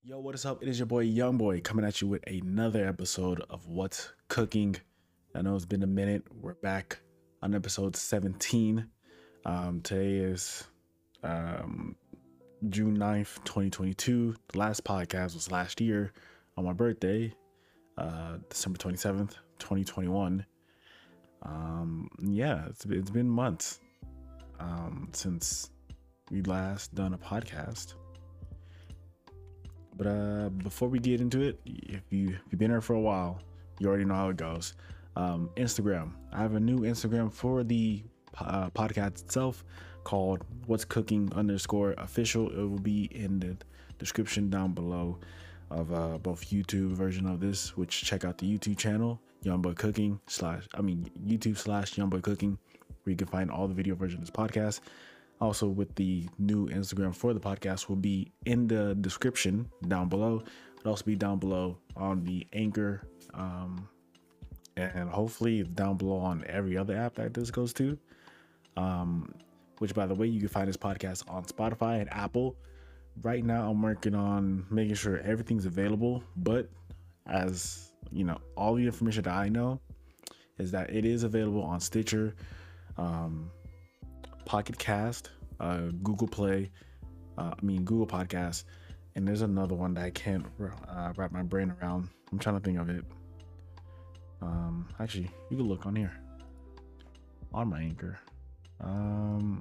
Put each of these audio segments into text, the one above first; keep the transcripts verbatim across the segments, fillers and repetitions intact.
Yo, what is up? It is your boy Young Boy coming at you with another episode of What's Cooking. I know it's been a minute. We're back on episode seventeen. Um, today is um, June ninth, twenty twenty-two. The last podcast was last year on my birthday, uh, December twenty-seventh, twenty twenty-one. Um, yeah, it's, it's been months um, since we last done a podcast. But uh, before we get into it, if you if you've been here for a while, you already know how it goes. Um, Instagram. I have a new Instagram for the uh, podcast itself called What's Cooking underscore official. It will be in the description down below of uh, both YouTube version of this, which check out the YouTube channel Youngboy Cooking slash I mean YouTube slash Youngboy Cooking, where you can find all the video version of this podcast. Also, with the new Instagram for the podcast will be in the description down below. It'll also be down below on the Anchor, um, and hopefully down below on every other app that this goes to. Um, which, by the way, you can find this podcast on Spotify and Apple. Right now, I'm working on making sure everything's available. But as you know, all the information that I know is that it is available on Stitcher, Um, Pocket Cast, uh, Google Play, uh, I mean Google Podcasts, and there's another one that I can't uh, wrap my brain around. I'm trying to think of it. Um, actually, you can look on here on my Anchor. Um,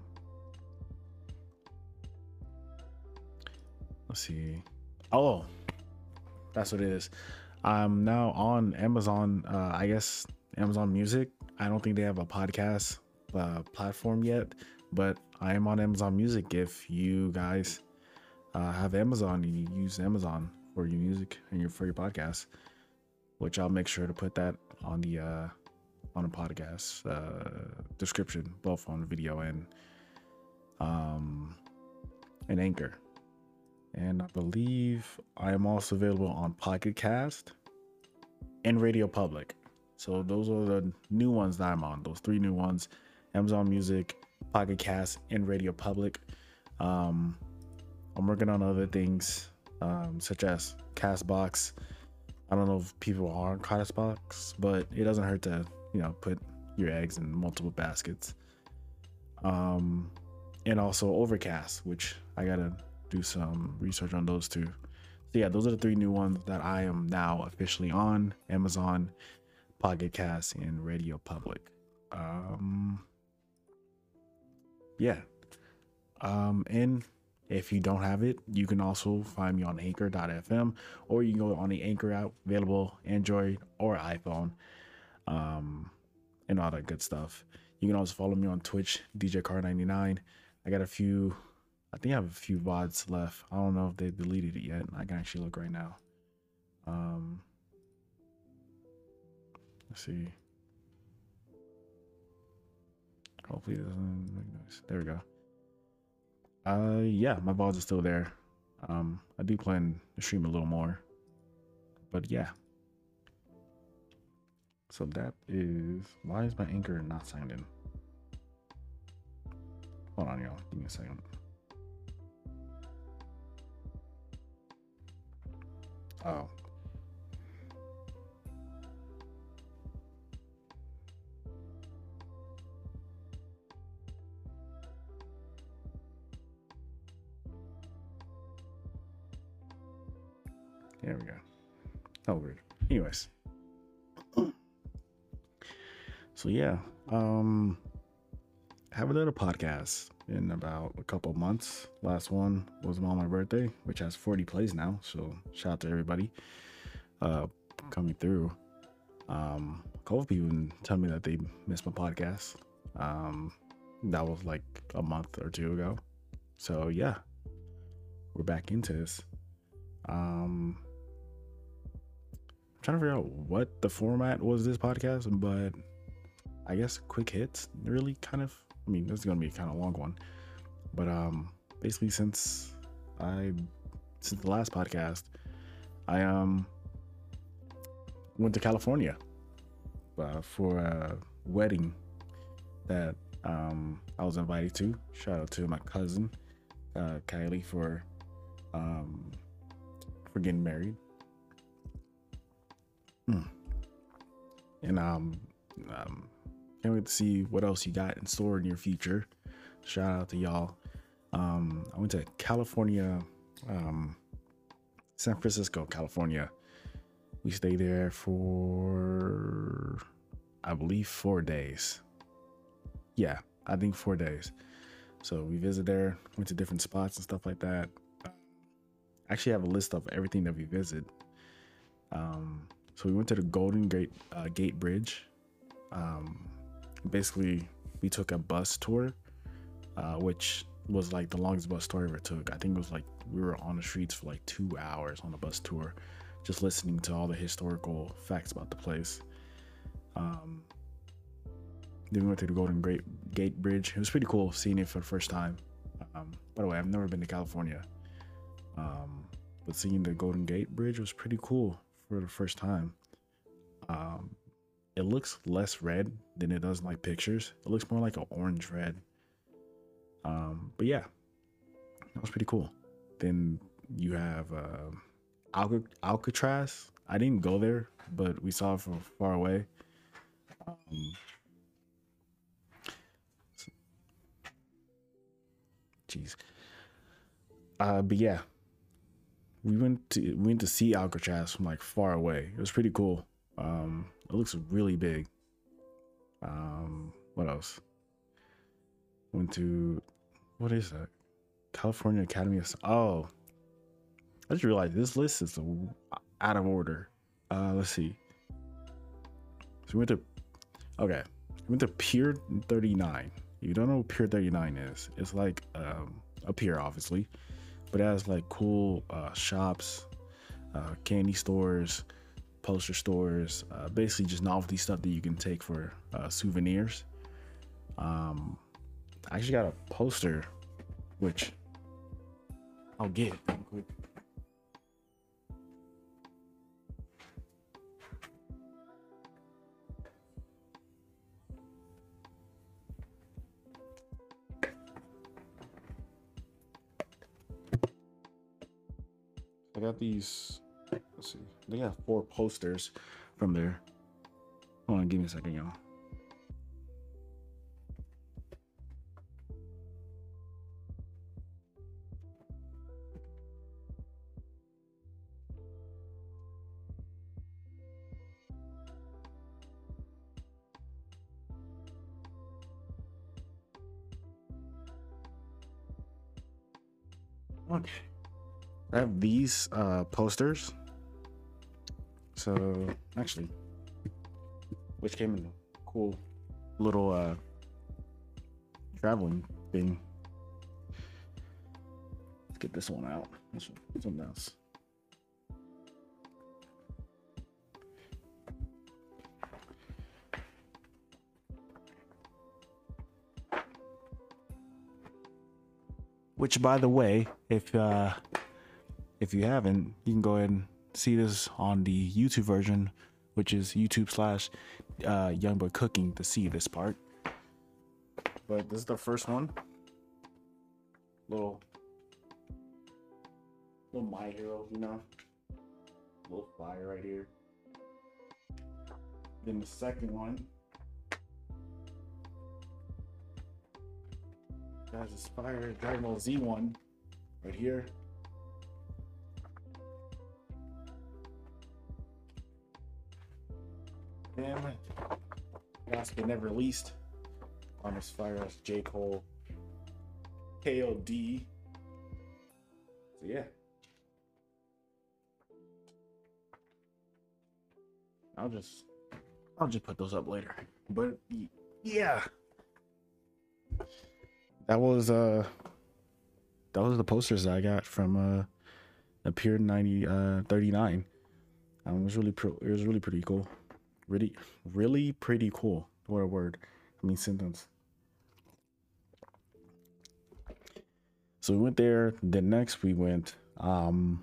let's see. Oh, that's what it is. I'm now on Amazon. Uh, I guess Amazon Music. I don't think they have a podcast uh, platform yet, but I am on Amazon Music. If you guys uh, have Amazon, you use Amazon for your music and your for your podcast, which I'll make sure to put that on the uh, on the podcast uh, description, both on video and um and Anchor. And I believe I am also available on Pocket Cast and Radio Public. So those are the new ones that I'm on. Those three new ones: Amazon Music, Pocket Cast, and Radio Public. Um, I'm working on other things, um, such as Castbox. I don't know if people are on Castbox, but it doesn't hurt to, you know, put your eggs in multiple baskets. Um, and also Overcast, which I gotta do some research on those two. So yeah, those are the three new ones that I am now officially on: Amazon, Pocket Cast, and Radio Public. Um, yeah. Um, and if you don't have it, you can also find me on anchor dot f m, or you can go on the Anchor app, available Android or iPhone, um, and all that good stuff. You can also follow me on Twitch, D J Car ninety-nine. I got a few, I think I have a few V O Ds left. I don't know if they deleted it yet. I can actually look right now. Um, let's see. Hopefully it doesn't make noise. There we go. Uh, yeah, my V O Ds are still there. Um, I do plan to stream a little more, but yeah. So that is, why is my Anchor not signed in? Hold on, y'all. Give me a second. Oh. There we go. Oh, weird. Anyways. So yeah, um, I haven't done a podcast in about a couple of months. Last one was on my birthday, which has forty plays now. So shout out to everybody uh, coming through. Um, a couple of people tell me that they missed my podcast. Um, that was like a month or two ago. So yeah, we're back into this. Um, I'm trying to figure out what the format was this podcast, but I guess quick hits, really kind of. I mean, this is gonna be a kind of long one, but um, basically since I since the last podcast, I um went to California uh, for a wedding that um I was invited to. Shout out to my cousin uh, Kylie for um for getting married. Hmm. And um, um, can't wait to see what else you got in store in your future. Shout out to y'all. Um, I went to California, um, San Francisco, California. We stayed there for, I believe, four days. Yeah, I think four days. So we visited there, went to different spots and stuff like that. I actually have a list of everything that we visit. Um, so we went to the Golden Gate uh, Gate Bridge. Um, basically, we took a bus tour, uh, which was like the longest bus tour I ever took. I think it was like we were on the streets for like two hours on a bus tour, just listening to all the historical facts about the place. Um, then we went to the Golden Gate Gate Bridge. It was pretty cool seeing it for the first time. Um, by the way, I've never been to California, um, but seeing the Golden Gate Bridge was pretty cool for the first time. Um, it looks less red than it does in like pictures. It looks more like an orange red. Um, but yeah, that was pretty cool. Then you have uh, Alca- Alcatraz. I didn't go there, but we saw it from far away. Um, Jeez. Uh, but yeah, we went to we went to see Alcatraz from like far away. It was pretty cool. Um, it looks really big. Um, what else? Went to, what is that? California Academy of, oh, I just realized this list is out of order. Uh, let's see. So we went to, okay, we went to Pier thirty-nine. If you don't know what Pier thirty-nine is, it's like um, a pier, obviously, but it has like cool uh, shops, uh, candy stores, poster stores, uh, basically just novelty stuff that you can take for uh, souvenirs. Um, I actually got a poster, which I'll get it real quick. I got these, let's see, they got four posters from there. Hold on, give me a second, y'all. Okay. I have these uh, posters. So actually, which came in a cool little uh, traveling thing. Let's get this one out. This one, something else. Which, by the way, if uh, if you haven't, you can go ahead and see this on the YouTube version, which is YouTube slash uh, Youngboy Cooking to see this part. But this is the first one. Little, little My Hero, you know, little fire right here. Then the second one has this fire Dragon Ball Z one right here. Then last but never least, on this fire as J. Cole K O D. So yeah, I'll just I'll just put those up later. But yeah, that was uh that was the posters that I got from uh the Pier ninety uh thirty-nine. Um, it was really pro it was really pretty cool. Really, really pretty cool. What a word. I mean sentence. So we went there. Then next we went. Um,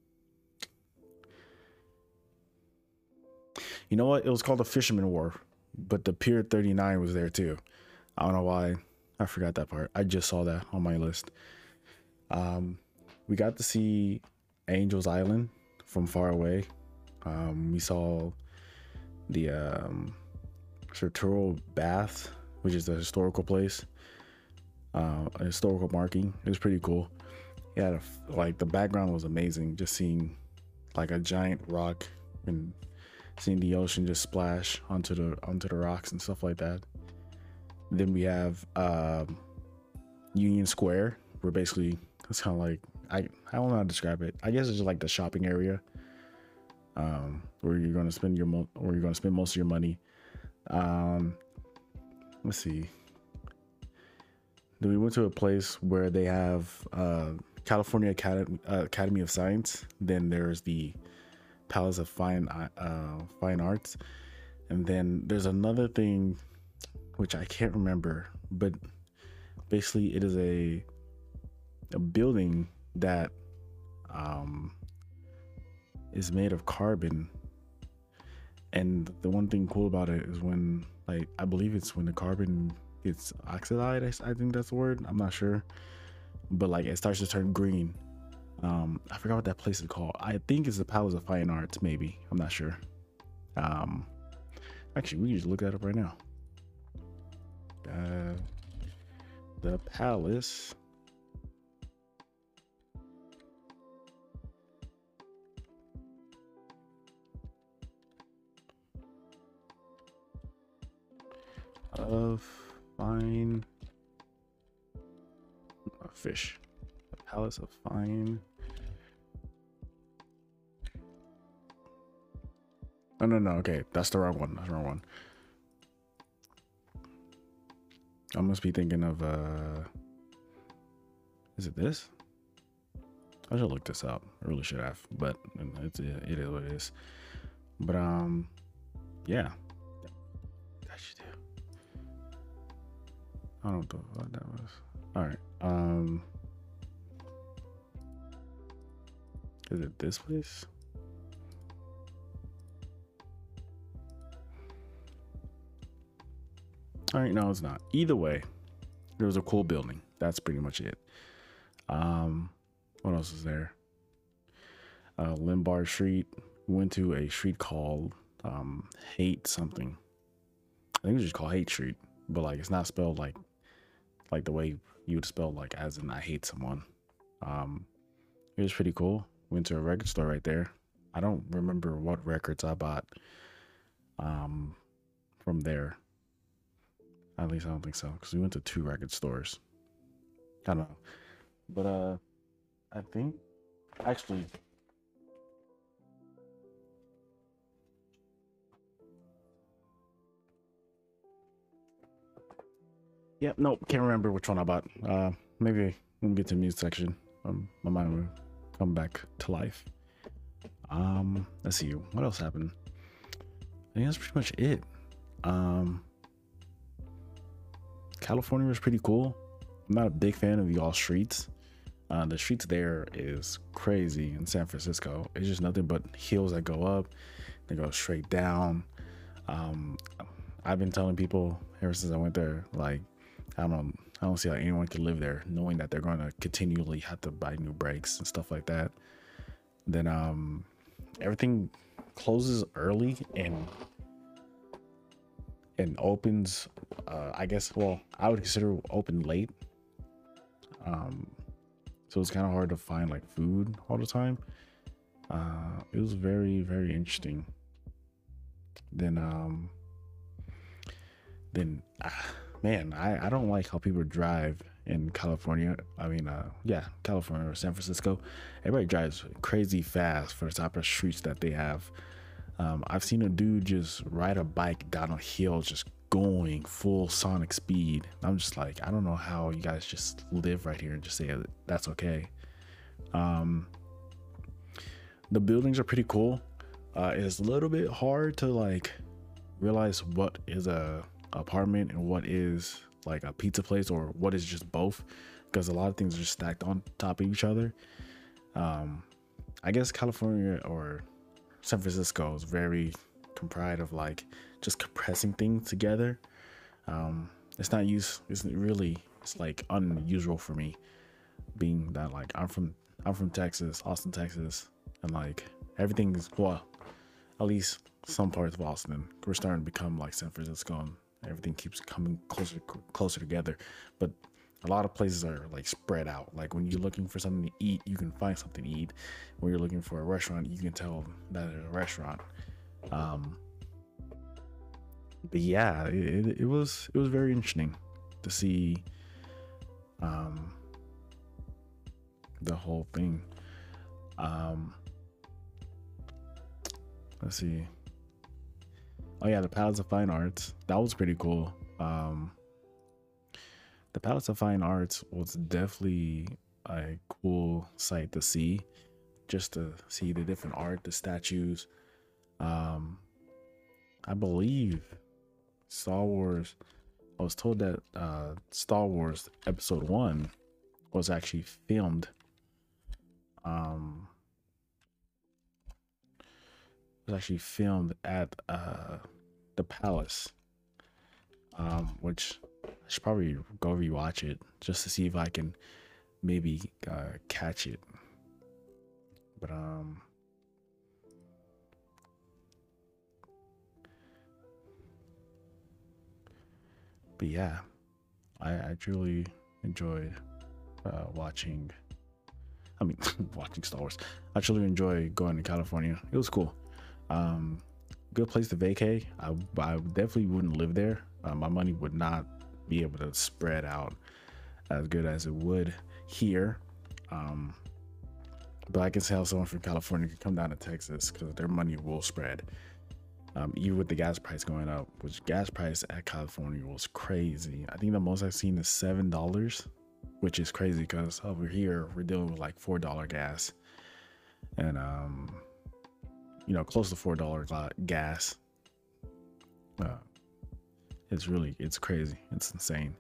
you know what? It was called the Fisherman Wharf, but the Pier thirty-nine was there too. I don't know why. I forgot that part. I just saw that on my list. Um, we got to see Angel's Island. from far away. Um, we saw the um, Sartoro Bath, which is a historical place, uh, a historical marking. It was pretty cool. Yeah, like the background was amazing. Just seeing like a giant rock and seeing the ocean just splash onto the onto the rocks and stuff like that. Then we have um, Union Square, where basically it's kind of like I I don't know how to describe it. I guess it's just like the shopping area, um, where you're gonna spend your mo- where you're gonna spend most of your money. Um, let's see. Then we went to a place where they have uh, California Academy uh, Academy of Science. Then there's the Palace of Fine uh, Fine Arts, and then there's another thing which I can't remember, but basically it is a a building that um, is made of carbon. And the one thing cool about it is when, like, I believe it's when the carbon gets oxidized. I think that's the word. I'm not sure, but like it starts to turn green. Um, I forgot what that place is called. I think it's the Palace of Fine Arts. Maybe, I'm not sure. Um, actually, we can just look that up right now. Uh, the Palace of Fine uh, Fish. The Palace of Fine. Oh, no, no. Okay, that's the wrong one. That's the wrong one. I must be thinking of. Uh, is it this? I should look this up. I really should have, but it's it is what it is. But um, yeah. I should do. I don't know what that was. All right. Um, is it this place? All right, no, it's not. Either way, there was a cool building. That's pretty much it. Um, what else is there? Uh, Lombard Street. We went to a street called um, Hate something. I think it was just called Hate Street, but like it's not spelled like like the way you would spell like as in I hate someone. Um, it was pretty cool. Went to a record store right there. I don't remember what records I bought um, from there. At least I don't think so, because we went to two record stores. I don't know, but uh, I think actually. Yep, nope, can't remember which one I bought. Uh, maybe when we get to the music section, um, my mind will come back to life. Um, let's see, what else happened? I think that's pretty much it. Um, California was pretty cool. I'm not a big fan of y'all streets. Uh, the streets there is crazy in San Francisco. It's just nothing but hills that go up, they go straight down. Um, I've been telling people ever since I went there, like, I don't, I don't see how anyone could live there, knowing that they're going to continually have to buy new brakes and stuff like that. Then, um, everything closes early and and opens. Uh, I guess. Well, I would consider open late. Um, so it's kind of hard to find like food all the time. Uh, it was very, very interesting. Then, um, then, uh, man, I, I don't like how people drive in California. I mean, uh, yeah, California or San Francisco. Everybody drives crazy fast for the type of streets that they have. Um, I've seen a dude just ride a bike down a hill, just going full sonic speed. I'm just like, I don't know how you guys just live right here and just say that's okay. Um, the buildings are pretty cool. Uh, it's a little bit hard to like realize what is a apartment and what is like a pizza place or what is just both, because a lot of things are just stacked on top of each other. Um, I guess California or San Francisco is very comprised of like just compressing things together. Um, it's not used. It's really it's like unusual for me, being that like I'm from I'm from Texas, Austin, Texas, and like everything's, well, at least some parts of Austin, we're starting to become like San Francisco, and everything keeps coming closer closer together. But a lot of places are like spread out. Like when you're looking for something to eat, you can find something to eat. When you're looking for a restaurant, you can tell that it's a restaurant. Um, but yeah, it, it, it was it was very interesting to see um, the whole thing. Um, let's see. Oh yeah, the Palace of Fine Arts. That was pretty cool. Um, the Palace of Fine Arts was definitely a cool sight to see, just to see the different art, the statues. Um, I believe Star Wars. I was told that uh, Star Wars Episode One was actually filmed. Um, was actually filmed at uh, the Palace, um, which I should probably go rewatch it just to see if I can maybe uh, catch it. But um, but yeah, I, I truly enjoyed uh, watching. I mean, watching Star Wars. I truly enjoy going to California. It was cool. Um, good place to vacay. I, I definitely wouldn't live there. Uh, my money would not be able to spread out as good as it would here. Um, but I can see how someone from California could come down to Texas because their money will spread. Um, even with the gas price going up, which gas price at California was crazy. I think the most I've seen is seven dollars, which is crazy because over here we're dealing with like four dollar gas, and um, you know, close to four dollar gas. Uh, it's really, it's crazy. It's insane.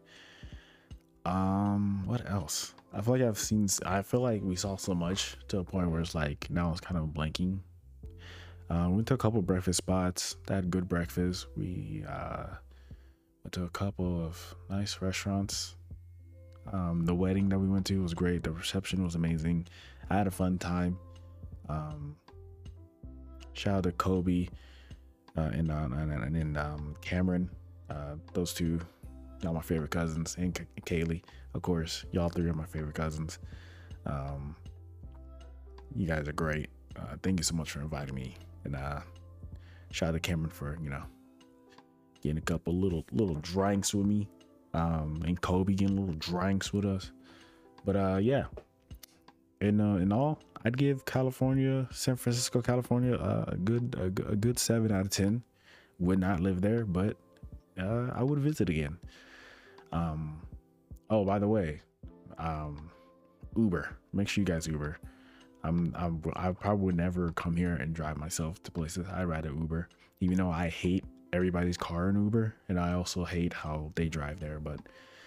Um, what else? I feel like I've seen. I feel like we saw so much to a point where it's like now it's kind of blanking. Uh, we went to a couple breakfast spots that had good breakfast. We uh, went to a couple of nice restaurants. Um, the wedding that we went to was great. The reception was amazing. I had a fun time. Um, shout out to Kobe uh, and, uh, and and and um, Cameron. Uh, those two, y'all my favorite cousins, and K- Kaylee, of course. Y'all three are my favorite cousins. Um, you guys are great. Uh, thank you so much for inviting me. And uh, shout out to Cameron for, you know, getting a couple little little drinks with me. Um, and Kobe getting little drinks with us. But uh, yeah. In uh, in all, I'd give California, San Francisco, California, uh, a good a, a good seven out of ten. Would not live there, but uh, I would visit again. Um, oh, by the way, um, Uber. Make sure you guys Uber. I'm, I'm I probably would never come here and drive myself to places. I'd rather Uber, even though I hate everybody's car in Uber, and I also hate how they drive there. But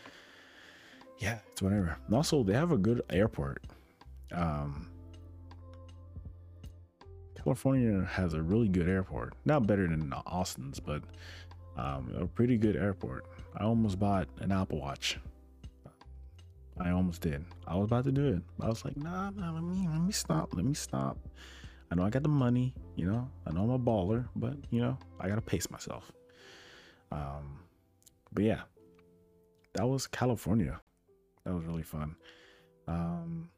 yeah, it's whatever. And also, they have a good airport. Um, California has a really good airport. Not better than Austin's, but um, a pretty good airport. I almost bought an Apple Watch. I almost did. I was about to do it. I was like, nah, nah, let me let me stop. Let me stop. I know I got the money, you know. I know I'm a baller, but you know, I gotta pace myself. Um, but yeah, that was California. That was really fun. Um,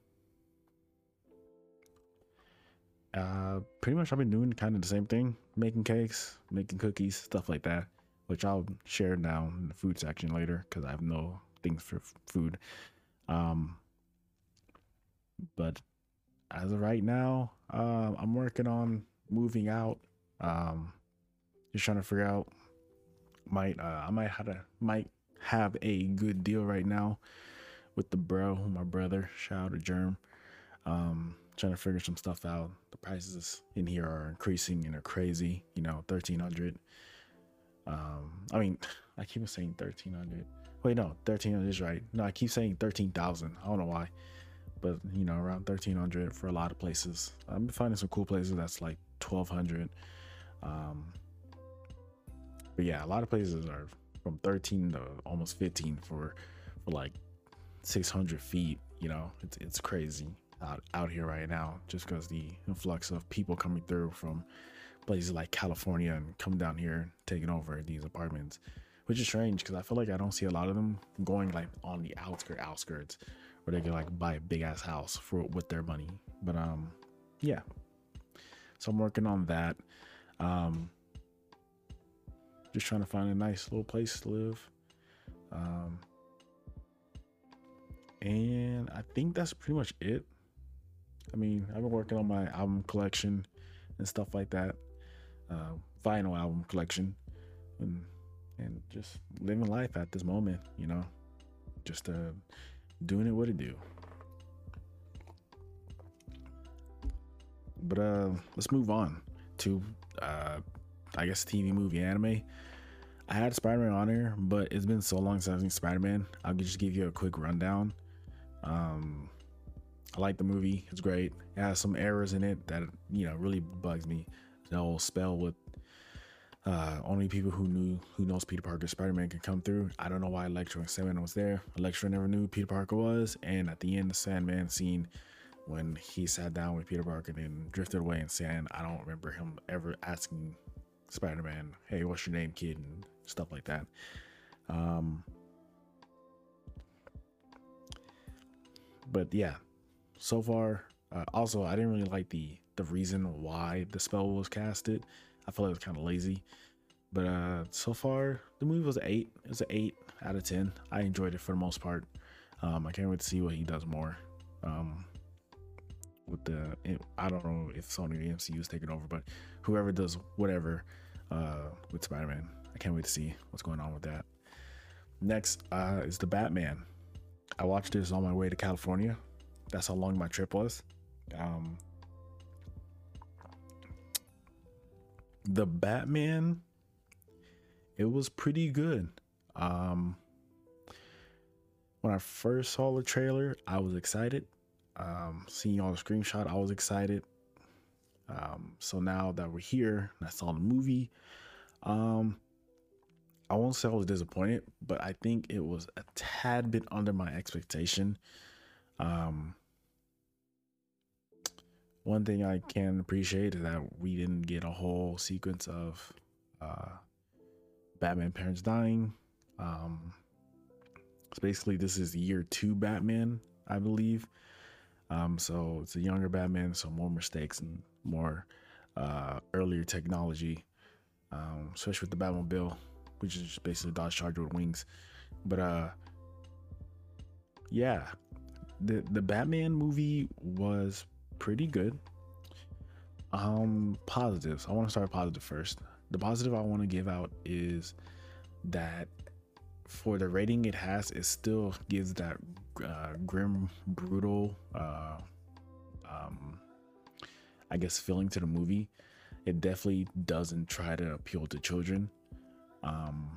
uh, pretty much I've been doing kind of the same thing, making cakes, making cookies, stuff like that, which I'll share down in the food section later because I have no things for f- food. Um, but as of right now, uh, I'm working on moving out. Um, just trying to figure out. Might uh, I might have to might have a good deal right now with the bro, my brother. Shout out to Germ. Um, trying to figure some stuff out. The prices in here are increasing and are crazy. You know, thirteen hundred. Um, I mean, I keep saying thirteen hundred. Wait, no, thirteen hundred is right. No, I keep saying thirteen thousand. I don't know why, but you know, around thirteen hundred for a lot of places. I've been finding some cool places that's like twelve hundred. Um, but yeah, a lot of places are from thirteen to almost fifteen for for like six hundred feet. You know, it's it's crazy. out, out here right now, just because the influx of people coming through from places like California and coming down here taking over these apartments, which is strange because I feel like I don't see a lot of them going like on the outskirt outskirts where they can like buy a big ass house for with their money. But um yeah, so I'm working on that. Um just trying to find a nice little place to live. Um and I think that's pretty much it. I mean, I've been working on my album collection and stuff like that. Uh, vinyl album collection, and and just living life at this moment, you know, just uh, doing it what it do. But uh, let's move on to, uh, I guess, T V, movie, anime. I had Spider-Man on here, but it's been so long since I've seen Spider-Man. I'll just give you a quick rundown. Um, I like the movie. It's great. It has some errors in it that, you know, really bugs me. The whole spell with uh, only people who knew who knows Peter Parker Spider-Man can come through. I don't know why Electro and Sandman was there. Electro never knew who Peter Parker was, and at the end, the Sandman scene when he sat down with Peter Parker and drifted away in sand, I don't remember him ever asking Spider-Man, "Hey, what's your name, kid?" and stuff like that. Um, but yeah, so far. Uh, also, I didn't really like the the reason why the spell was casted. I felt it was kind of lazy. But uh, so far, the movie was an eight. It was an eight out of ten. I enjoyed it for the most part. Um, I can't wait to see what he does more. Um, with the, I don't know if Sony or the M C U is taking over, but whoever does whatever uh, with Spider-Man, I can't wait to see what's going on with that. Next uh, is the Batman. I watched this on my way to California. That's how long my trip was. Um, the Batman, it was pretty good. Um, when I first saw the trailer, I was excited. Um, seeing all the screenshot, I was excited. Um, so now that we're here and I saw the movie, um, I won't say I was disappointed, but I think it was a tad bit under my expectation. Um, One thing I can appreciate is that we didn't get a whole sequence of uh, Batman parents dying. Um, so basically, this is year two Batman, I believe. Um, so it's a younger Batman, so more mistakes and more uh, earlier technology, um, especially with the Batmobile, which is just basically a Dodge Charger with wings. But uh, yeah, the the Batman movie was pretty good. Um, positives. I want to start positive first. The positive I want to give out is that for the rating it has, it still gives that uh, grim, brutal, uh, um, I guess, feeling to the movie. It definitely doesn't try to appeal to children. Um,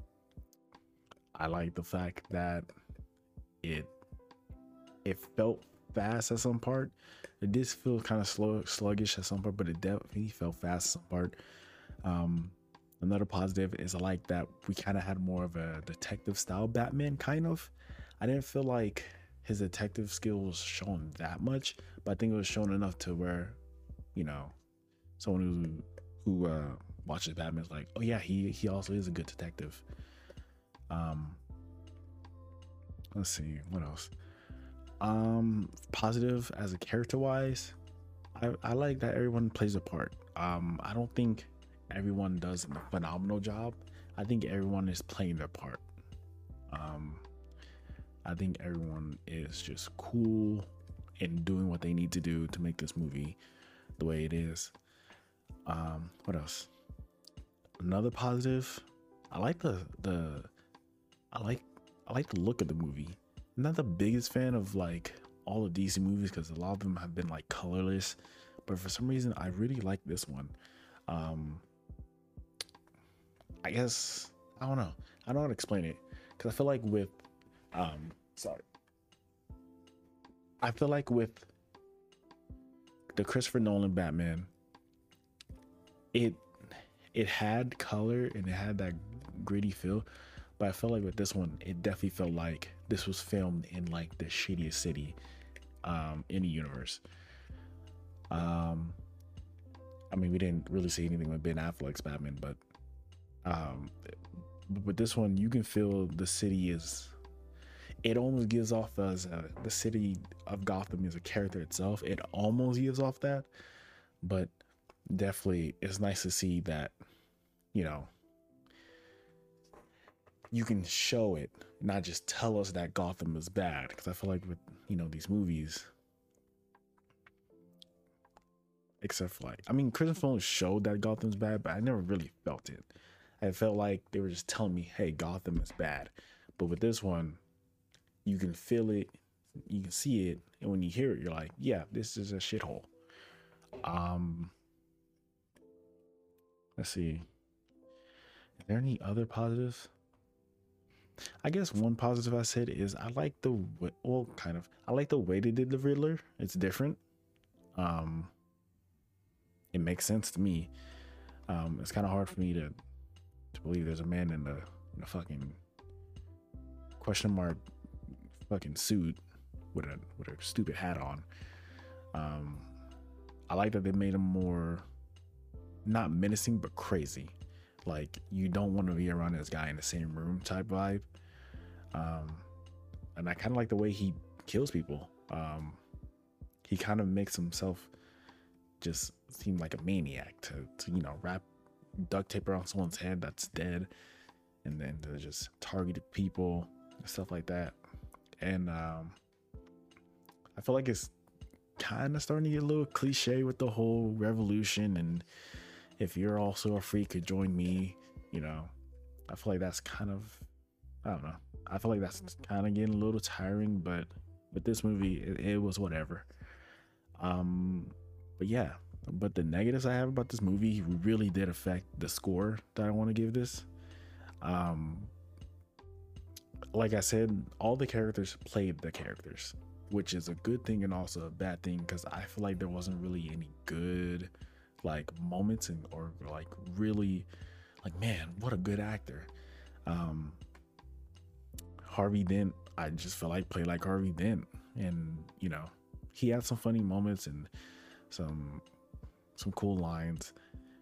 I like the fact that it it felt fast at some part. It did feel kind of slow, sluggish at some part, but it definitely felt fast at some part. Um, another positive is I like that we kind of had more of a detective style Batman, kind of. I didn't feel like his detective skill was shown that much, but I think it was shown enough to where, you know, someone who who uh, watches Batman is like, oh yeah, he he also is a good detective. Um, let's see what else. Um, positive as a character wise, I, I like that everyone plays a part. Um, I don't think everyone does a phenomenal job. I think everyone is playing their part. Um, I think everyone is just cool and doing what they need to do to make this movie the way it is. Um, what else? Another positive, I like the the I like I like the look of the movie. I'm not the biggest fan of like all of D C movies because a lot of them have been like colorless, but for some reason I really like this one. Um, I guess I don't know. I don't know how to explain it because I feel like with um, sorry, I feel like with the Christopher Nolan Batman, it it had color and it had that gritty feel, but I felt like with this one, it definitely felt like this was filmed in like the shittiest city um, in the universe. Um, I mean, we didn't really see anything with Ben Affleck's Batman, but um, with this one, you can feel the city is. It almost gives off as uh, the city of Gotham is a character itself. It almost gives off that, but definitely it's nice to see that, you know, you can show it, not just tell us that Gotham is bad. Because I feel like with, you know, these movies, except for like, I mean, Christopher Nolan showed that Gotham's bad, but I never really felt it. I felt like they were just telling me, hey, Gotham is bad. But with this one, you can feel it, you can see it, and when you hear it, you're like, yeah, this is a shithole. Um, let's see. Are there any other positives? I guess one positive I said is I like the well, kind of. I like the way they did the Riddler. It's different. Um, it makes sense to me. Um, it's kind of hard for me to to believe there's a man in the in a fucking question mark fucking suit with a with a stupid hat on. Um, I like that they made him more not menacing but crazy. Like you don't want to be around this guy in the same room type vibe. Um, and I kind of like the way he kills people. Um, he kind of makes himself just seem like a maniac to, to you know wrap duct tape around someone's head that's dead, and then to just target people and stuff like that. And um, I feel like it's kind of starting to get a little cliche with the whole revolution. And if you're also a freak, could join me. You know, I feel like that's kind of, I don't know. I feel like that's kind of getting a little tiring. But with this movie, it, it was whatever. Um, but yeah. But the negatives I have about this movie really did affect the score that I want to give this. Um, like I said, all the characters played the characters, which is a good thing and also a bad thing, because I feel like there wasn't really any good like moments and or like really like, man, what a good actor. Um, Harvey Dent, I just felt like played like Harvey Dent, and you know, he had some funny moments and some some cool lines.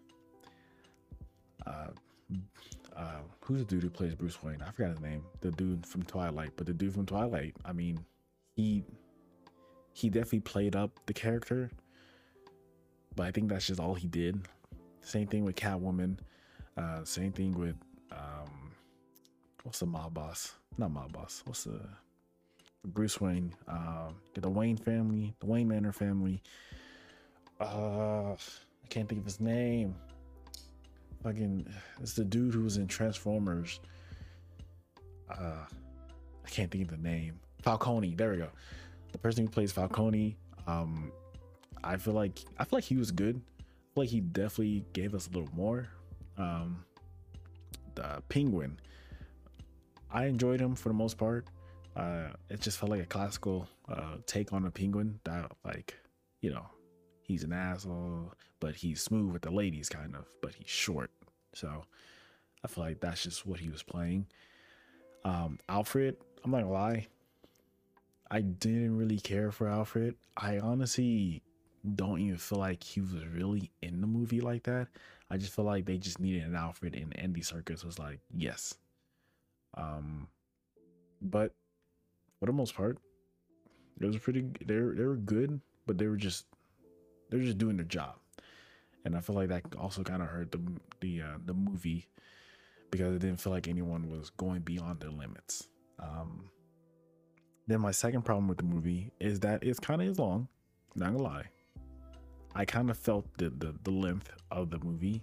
Uh, uh, who's the dude who plays Bruce Wayne? I forgot his name. The dude from Twilight, but the dude from Twilight, I mean, he he definitely played up the character, but I think that's just all he did. Same thing with Catwoman. Uh, same thing with um, what's the mob boss? Not mob boss. What's the Bruce Wayne? Uh, the Wayne family, the Wayne Manor family. Uh, I can't think of his name. Fucking, it's the dude who was in Transformers. Uh, I can't think of the name. Falcone. There we go. The person who plays Falcone. Um, I feel like I feel like he was good. I feel like he definitely gave us a little more. Um, the Penguin. I enjoyed him for the most part. Uh, it just felt like a classical uh, take on a penguin. That, like, you know, he's an asshole, but he's smooth with the ladies, kind of. But he's short, so I feel like that's just what he was playing. Um, Alfred, I'm not gonna lie, I didn't really care for Alfred. I honestly don't even feel like he was really in the movie like that. I just feel like they just needed an Alfred, and Andy Serkis was like, yes. Um, but for the most part, it was pretty. They they were good, but they were just they're just doing their job, and I feel like that also kind of hurt the the uh, the movie, because it didn't feel like anyone was going beyond their limits. Um, then my second problem with the movie is that it's kind of is long. Not gonna lie, I kind of felt the, the the length of the movie.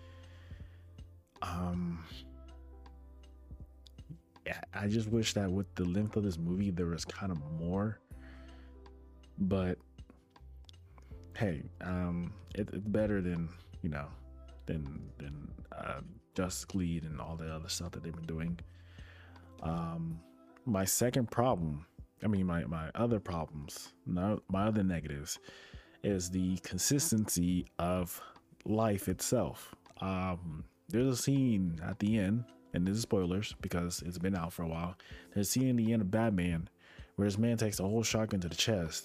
Um, I just wish that with the length of this movie there was kind of more. But hey, um, it, it's better than you know than than uh, Justice League and all the other stuff that they've been doing. Um, my second problem, I mean my my other problems, no, my other negatives, is the consistency of life itself. Um, there's a scene at the end, and this is spoilers because it's been out for a while. There's a scene in the end of Batman where this man takes a whole shotgun to the chest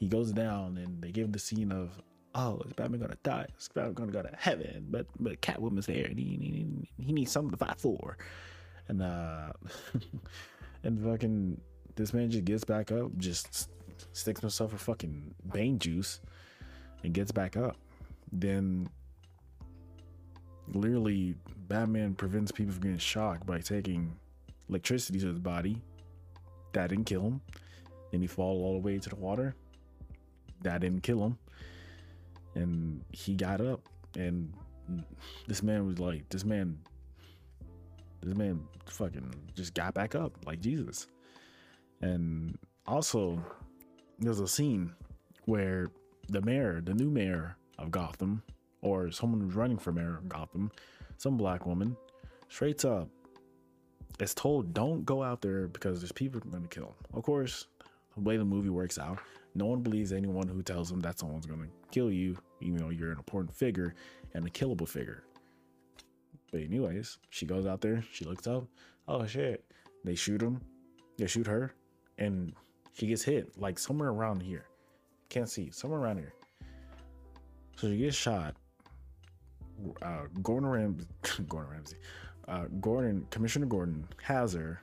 he goes down, and they give the scene of, oh, is Batman gonna die? Is Batman gonna go to heaven? But but Catwoman's there, and he he, he needs something to fight for. And uh, and fucking this man just gets back up, just sticks himself a fucking Bane juice, and gets back up. Then literally, Batman prevents people from getting shocked by taking electricity to his body. That didn't kill him. Then he fall all the way to the water. That didn't kill him. And he got up, and this man was like, this man, this man fucking just got back up like Jesus. And also, there's a scene where the mayor, the new mayor of Gotham, or someone who's running for mayor of Gotham, some black woman, straight up, is told, don't go out there because there's people going to kill him. Of course, the way the movie works out, no one believes anyone who tells them that someone's going to kill you, even though you're an important figure and a killable figure. But anyways, she goes out there, she looks up, oh shit, they shoot him, they shoot her, and she gets hit, like somewhere around here. Can't see, somewhere around here. So she gets shot. Uh, Gordon Ramsay, Gordon Ramsay, uh, Gordon, Commissioner Gordon has her,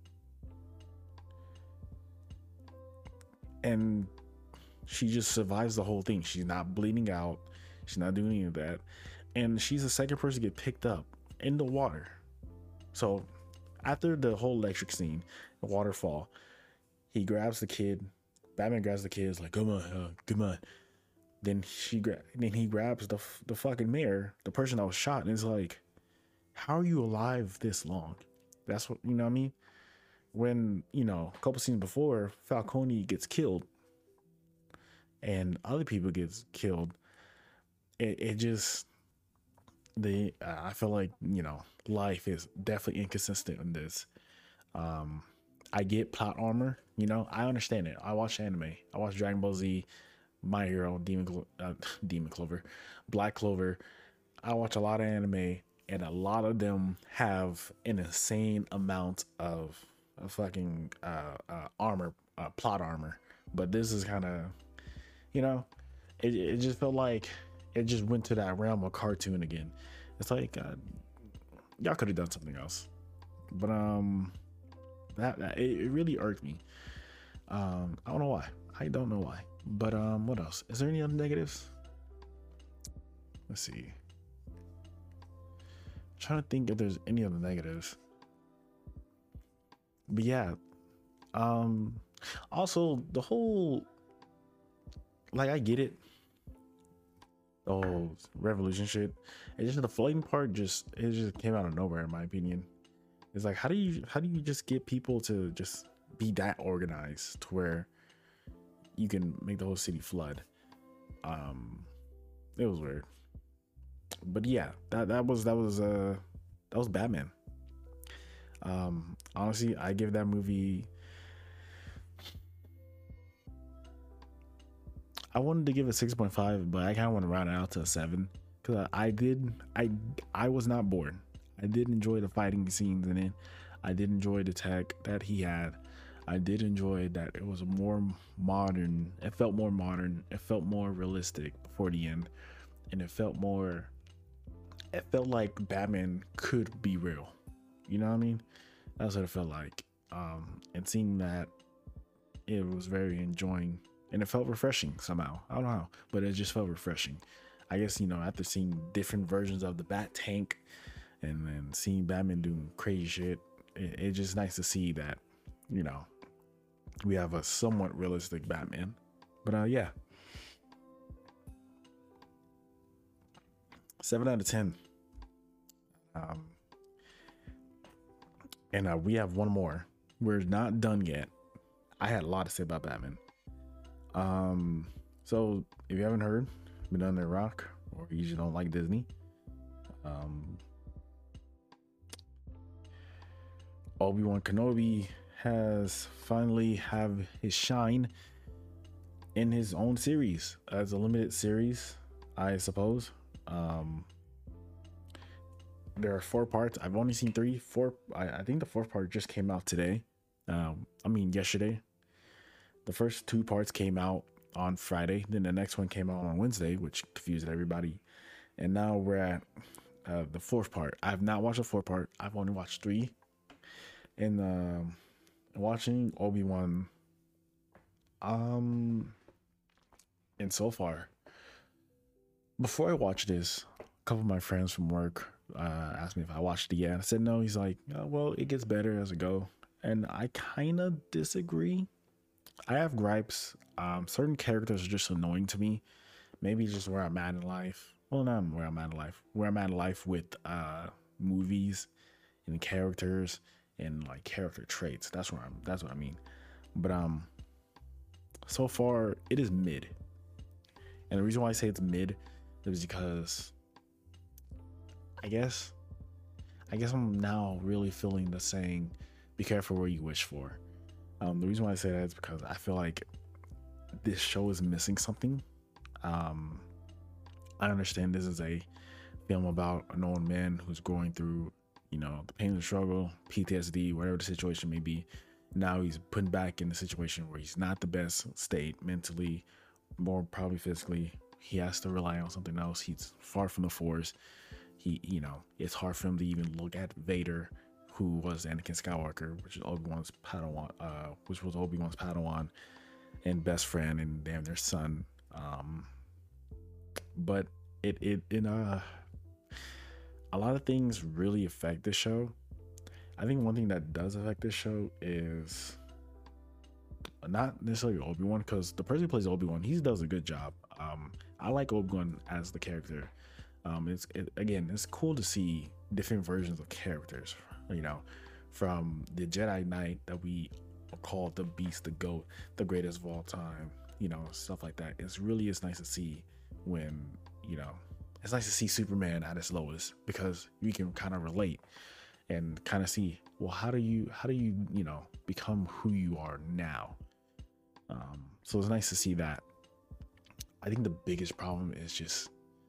and she just survives the whole thing. She's not bleeding out. She's not doing any of that, and she's the second person to get picked up in the water. So after the whole electric scene, the waterfall, he grabs the kid. Batman grabs the kid. Is like, come on, uh, come on. Then she gra- then he grabs the the fucking mayor, the person that was shot, and is like, how are you alive this long? That's what, you know what I mean? When, you know, a couple scenes before, Falcone gets killed and other people gets killed, it, it just, the uh, I feel like, you know, life is definitely inconsistent in this. Um, I get plot armor, you know, I understand it. I watch anime. I watch Dragon Ball Z, My Hero, Demon, Clo- uh, Demon Clover, Black Clover. I watch a lot of anime, and a lot of them have an insane amount of, of fucking uh, uh, armor, uh, plot armor. But this is kind of, you know, it, it just felt like it just went to that realm of cartoon again. It's like, uh, y'all could have done something else. But um, that, that it, it really irked me. Um, I don't know why. I don't know why. But um, what else? Is there any other negatives? Let's see. I'm trying to think if there's any other negatives. But yeah. Um, also, the whole, like, I get it. Oh, revolution shit. It's just the floating part. Just it just came out of nowhere, in my opinion. It's like, how do you how do you just get people to just be that organized to where you can make the whole city flood? Um, it was weird. But yeah, that that was that was uh that was Batman. Um, honestly, I give that movie. I wanted to give it six point five, but I kind of want to round it out to a seven because I, I did I I was not bored. I did enjoy the fighting scenes in it. I did enjoy the tech that he had. I did enjoy that it was more modern. It felt more modern. It felt more realistic before the end, and it felt more. It felt like Batman could be real. You know what I mean? That's what it felt like. Um, and seeing that, it was very enjoying. And it felt refreshing somehow. I don't know how, but it just felt refreshing. I guess, you know, after seeing different versions of the Bat Tank and then seeing Batman doing crazy shit, it, it's just nice to see that, you know, we have a somewhat realistic Batman. But uh, yeah. seven out of ten. Um, and uh, we have one more. We're not done yet. I had a lot to say about Batman. Um, so if you haven't heard, been under a rock, or you just don't like Disney, um, Obi-Wan Kenobi has finally have his shine in his own series as a limited series, I suppose. Um, there are four parts. I've only seen three, four. I, I think the fourth part just came out today. Um, I mean yesterday. The first two parts came out on Friday. Then the next one came out on Wednesday, which confused everybody. And now we're at uh, the fourth part. I've not watched the fourth part. I've only watched three. And um, watching Obi-Wan. Um, and so far, before I watched this, a couple of my friends from work uh, asked me if I watched it yet. I said no. He's like, oh, well, it gets better as it go. And I kind of disagree. I have gripes. Um, certain characters are just annoying to me. Maybe just where I'm at in life. Well, not where I'm at in life. Where I'm at in life with uh, movies and characters and like character traits. That's where I'm. That's what I mean. But um, so far it is mid. And the reason why I say it's mid is because I guess I guess I'm now really feeling the saying, "Be careful where you wish for." Um, the reason why I say that is because I feel like this show is missing something. Um, I understand this is a film about an old man who's going through, you know, the pain and the struggle, P T S D, whatever the situation may be. Now he's put back in the situation where he's not the best state mentally, more probably physically. He has to rely on something else. He's far from the Force. He, you know, it's hard for him to even look at Vader, who was Anakin Skywalker, which is Obi-Wan's Padawan, uh, which was Obi-Wan's Padawan and best friend and damn their son. Um, but it, it, in uh, a lot of things really affect this show. I think one thing that does affect this show is not necessarily Obi-Wan, because the person who plays Obi-Wan, he does a good job. Um, I like Obi-Wan as the character. Um, it's it, again, it's cool to see different versions of characters. You know, from the Jedi Knight that we call the Beast, the Goat, the greatest of all time. You know, stuff like that. It's really is nice to see when, you know, it's nice to see Superman at its lowest, because we can kind of relate and kind of see, well, how do you how do you you know become who you are now. Um, so it's nice to see that. I think the biggest problem is just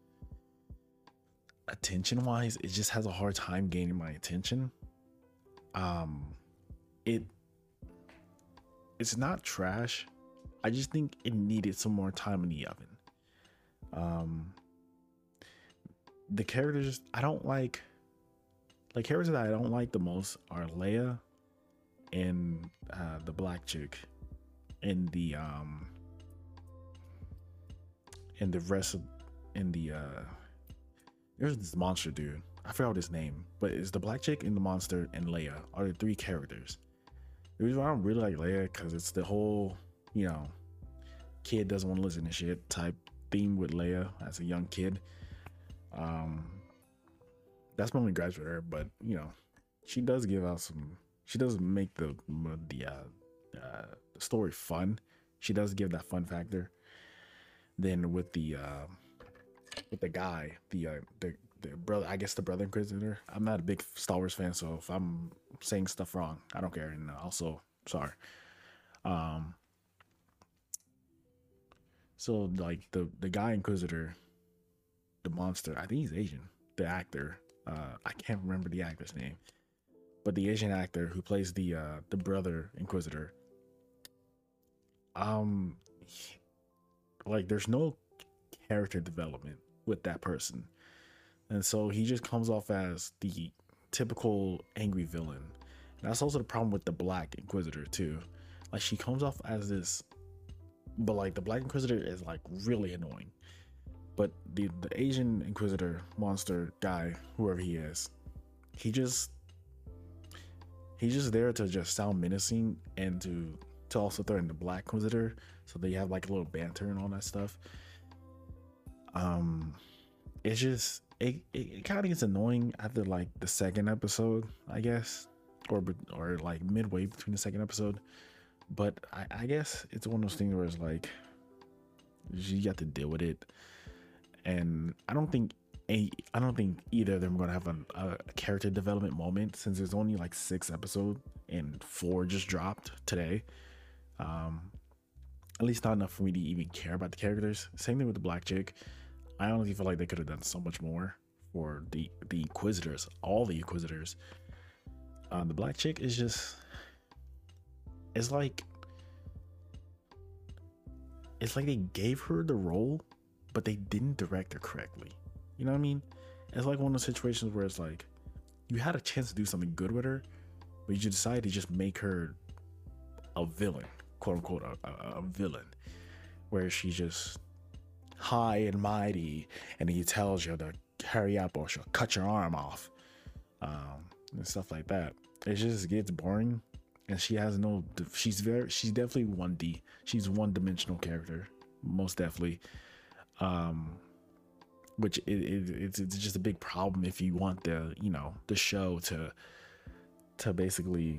attention wise. It just has a hard time gaining my attention. Um, it it's not trash. I just think it needed some more time in the oven. Um, the characters I don't like. Like characters that I don't like the most are Leia and uh, the black chick, and the um, and the rest of in the uh, there's this monster dude. I forgot his name, but it's the black chick and the monster and Leia are the three characters. The reason why I don't really like Leia, because it's the whole, you know, kid doesn't want to listen to shit type theme with Leia as a young kid. Um, that's my only gripes with her, but you know, she does give out some. She does make the the uh, uh, the story fun. She does give that fun factor. Then with the uh, with the guy, the uh, the the brother, I guess the brother Inquisitor. I'm not a big Star Wars fan, so if I'm saying stuff wrong, I don't care. And also, sorry. Um. So like the the guy Inquisitor, the monster. I think he's Asian. The actor. Uh, I can't remember the actor's name, but the Asian actor who plays the uh, the brother Inquisitor. Um, like there's no character development with that person, and so he just comes off as the typical angry villain. And that's also the problem with the Black Inquisitor too. Like she comes off as this, but like the Black Inquisitor is like really annoying. But the, the Asian Inquisitor monster guy, whoever he is, he just he's just there to just sound menacing and to to also threaten the Black Inquisitor, so they have like a little banter and all that stuff. Um, it's just it it, it kind of gets annoying after like the second episode, I guess, or or like midway between the second episode. But I, I guess it's one of those things where it's like you got to deal with it. And I don't think a I don't think either of them are gonna have a, a character development moment, since there's only like six episodes and four just dropped today. Um, at least not enough for me to even care about the characters. Same thing with the black chick. I honestly feel like they could have done so much more for the the Inquisitors, all the Inquisitors. Uh, the black chick is just, it's like, it's like they gave her the role, but they didn't direct her correctly. You know what I mean? It's like one of those situations where it's like you had a chance to do something good with her, but you decided to just make her a villain, quote unquote, a, a, a villain, where she's just high and mighty, and he tells you to hurry up or she'll cut your arm off, um, and stuff like that. It just gets boring, and she has no. She's very. She's definitely one D. She's one dimensional character, most definitely. Um, which it, it, it's it's just a big problem if you want the you know the show to to basically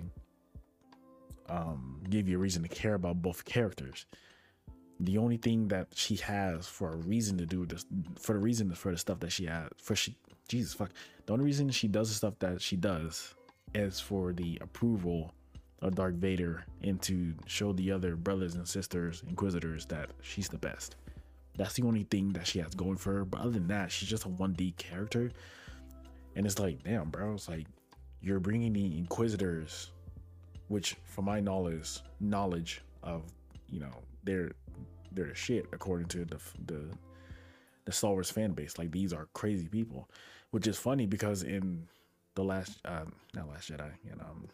um give you a reason to care about both characters. The only thing that she has for a reason to do this, for the reason for the stuff that she has, for she, Jesus fuck, the only reason she does the stuff that she does is for the approval of Darth Vader and to show the other brothers and sisters, Inquisitors, that she's the best. That's the only thing that she has going for her. But other than that, she's just a one D character. And it's like, damn, bro, it's like you're bringing the Inquisitors, which, from my knowledge, knowledge of, you know, they're they're the shit according to the the the Star Wars fan base. Like, these are crazy people, which is funny because in the last, um, not Last Jedi, you know, um,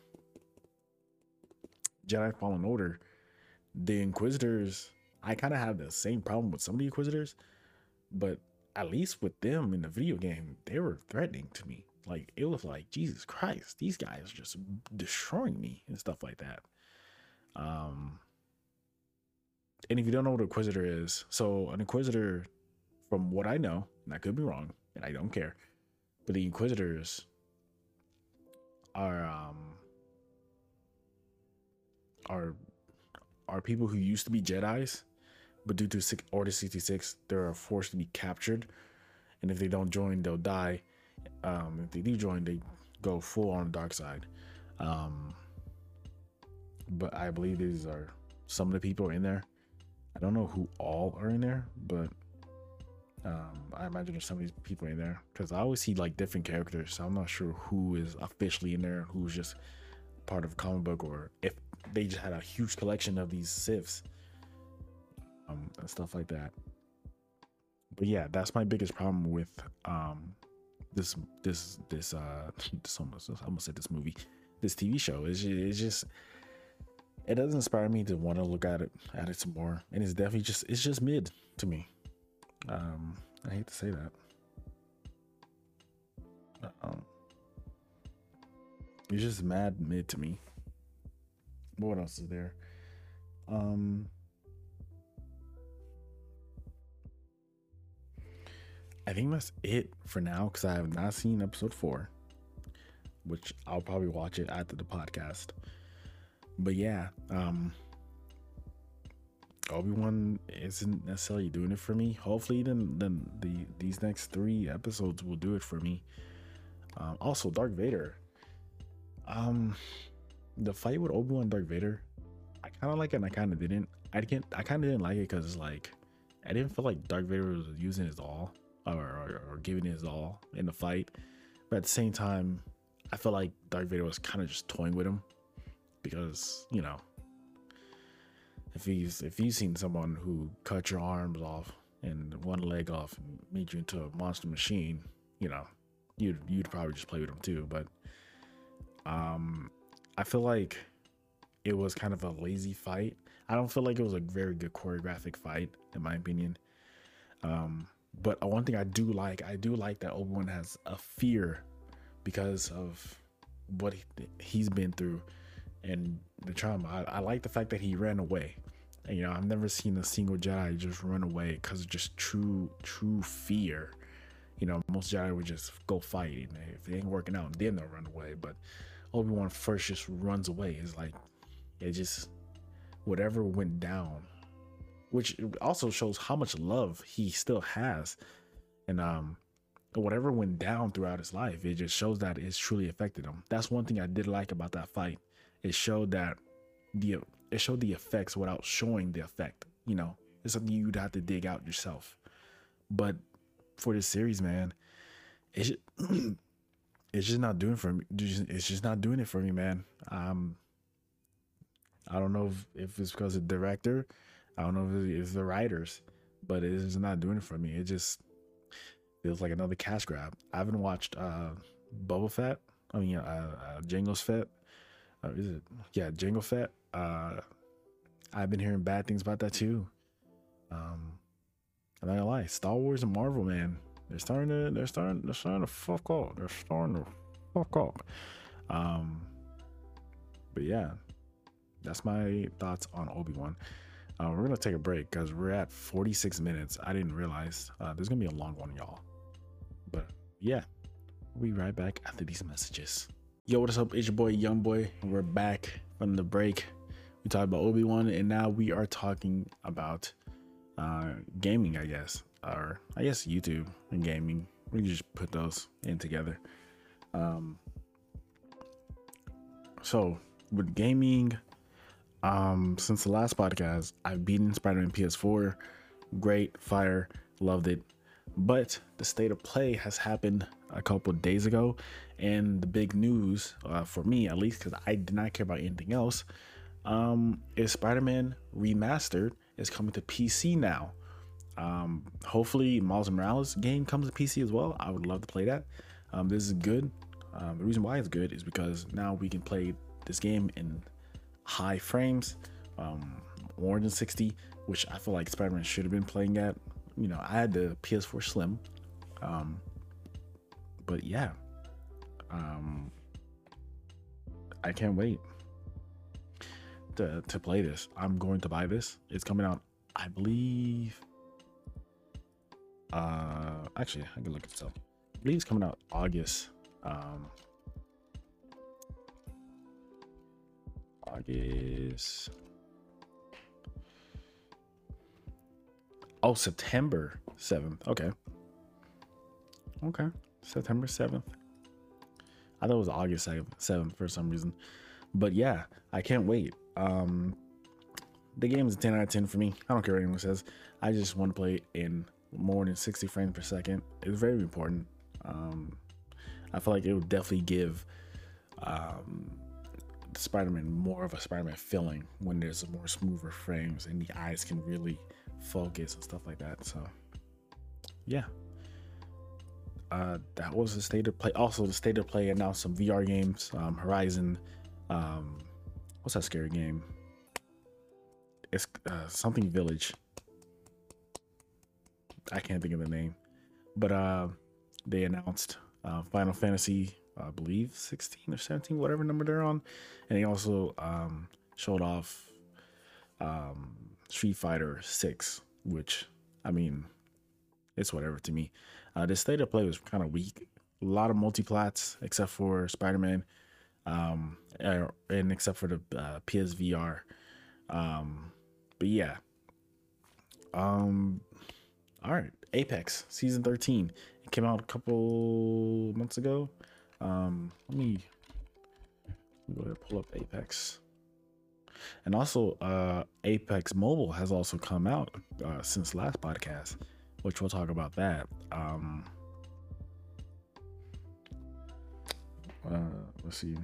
Jedi Fallen Order, the Inquisitors, I kind of have the same problem with some of the Inquisitors, but at least with them in the video game, they were threatening to me. Like, it was like, Jesus Christ, these guys are just destroying me and stuff like that. Um, and if you don't know what an Inquisitor is, so an Inquisitor, from what I know, and I could be wrong, and I don't care, but the Inquisitors are um are are people who used to be Jedis, but due to Order sixty-six, they're forced to be captured, and if they don't join, they'll die. Um, if they do join, they go full on the dark side. Um, but I believe these are some of the people in there. I don't know who all are in there, but um, I imagine there's some of these people in there because I always see like different characters. So I'm not sure who is officially in there, who's just part of a comic book, or if they just had a huge collection of these Siths um, and stuff like that. But yeah, that's my biggest problem with um, this this this uh this almost I almost said this movie, this T V show. Is it's just it doesn't inspire me to want to look at it at it some more, and it's definitely just it's just mid to me. Um, I hate to say that. Um, it's just mad mid to me. But what else is there? Um, I think that's it for now because I have not seen episode four, which I'll probably watch it after the podcast. But yeah, um, Obi-Wan isn't necessarily doing it for me. Hopefully, then, then the these next three episodes will do it for me. Um, also, Darth Vader. Um, the fight with Obi-Wan and Darth Vader, I kind of like it and I kind of didn't. I can't. I kind of didn't like it because like I didn't feel like Darth Vader was using his all or, or or giving his all in the fight. But at the same time, I felt like Darth Vader was kind of just toying with him because, you know, if he's if you've seen someone who cut your arms off and one leg off and made you into a monster machine, you know, you'd you'd probably just play with him too. But um, I feel like it was kind of a lazy fight. I don't feel like it was a very good choreographic fight, in my opinion. Um, but one thing I do like, I do like that Obi-Wan has a fear because of what he, he's been through and the trauma. I, I like the fact that he ran away. And, you know, I've never seen a single Jedi just run away because of just true, true fear. You know, most Jedi would just go fight, and if it ain't working out, then they'll run away. But Obi-Wan first just runs away. It's like, it just, whatever went down, which also shows how much love he still has. And um, whatever went down throughout his life, it just shows that it's truly affected him. That's one thing I did like about that fight. It showed that the it showed the effects without showing the effect. You know, it's something you'd have to dig out yourself. But for this series, man, it's just, it's just not doing for me. It's just not doing it for me, man. Um, I don't know if, if it's because of the director. I don't know if it's the writers, but it is not doing it for me. It just feels like another cash grab. I haven't watched uh Boba Fett. I mean, uh, uh Jango's Fett. Uh, is it? Yeah, Jango Fett. Uh, I've been hearing bad things about that too. Um, I'm not gonna lie, Star Wars and Marvel, man, they're starting to, they're starting, they're starting to fuck up. They're starting to fuck up. Um, but yeah, that's my thoughts on Obi-Wan. Uh, we're gonna take a break because we're at forty-six minutes. I didn't realize uh, there's gonna be a long one, y'all. But yeah, we'll be right back after these messages. Yo, what is up? It's your boy Young Boy. We're back from the break. We talked about Obi-Wan, and now we are talking about uh, gaming, I guess, or I guess YouTube and gaming. We can just put those in together. Um, so with gaming, um, since the last podcast, I've beaten Spider-Man P S four. Great, fire, loved it. But the state of play has happened a couple of days ago, and the big news uh, for me, at least, because I did not care about anything else, um, is Spider-Man Remastered is coming to P C now. Um, hopefully, Miles Morales game comes to P C as well. I would love to play that. Um, this is good. Um, the reason why it's good is because now we can play this game in high frames, um, more than sixty, which I feel like Spider-Man should have been playing at. You know, I had the P S four Slim, um, but yeah, um, I can't wait to to play this. I'm going to buy this. It's coming out, I believe. Uh, actually, I can look it up. I believe it's coming out August. Um, August. Oh, September seventh. Okay. Okay. September seventh. I thought it was August seventh for some reason. But yeah, I can't wait. Um, the game is a ten out of ten for me. I don't care what anyone says. I just want to play it in more than sixty frames per second. It's very important. Um, I feel like it would definitely give um, Spider-Man more of a Spider-Man feeling when there's more smoother frames and the eyes can really focus and stuff like that. So yeah, uh, that was the state of play. Also, the state of play announced some V R games. Um, Horizon, um, what's that scary game? It's uh, something Village. I can't think of the name, but uh, they announced uh, Final Fantasy, I believe sixteen or seventeen, whatever number they're on, and they also um, showed off um, Street Fighter six, which, I mean, it's whatever to me. Uh, the state of play was kind of weak. A lot of multiplats, except for Spider-Man, um, and except for the uh, P S V R. Um, but yeah. Um, all right, Apex Season thirteen. It came out a couple months ago. Um, let me, let me go ahead and pull up Apex. And also, uh, Apex Mobile has also come out uh, since last podcast, which we'll talk about that. Um, uh, let's see.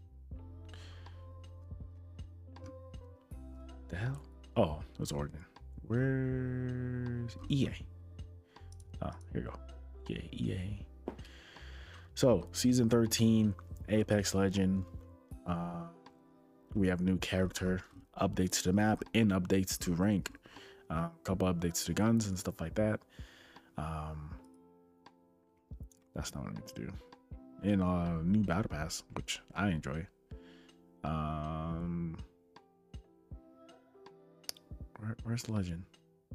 The hell? Oh, it's Oregon. Where's E A? Oh, here you go. Yeah, E A. So, season thirteen, Apex Legend. Uh, we have new character, updates to the map, and updates to rank. A uh, couple updates to guns and stuff like that. Um, that's not what I need to do. And a uh, new battle pass, which I enjoy. Um, where, where's the legend?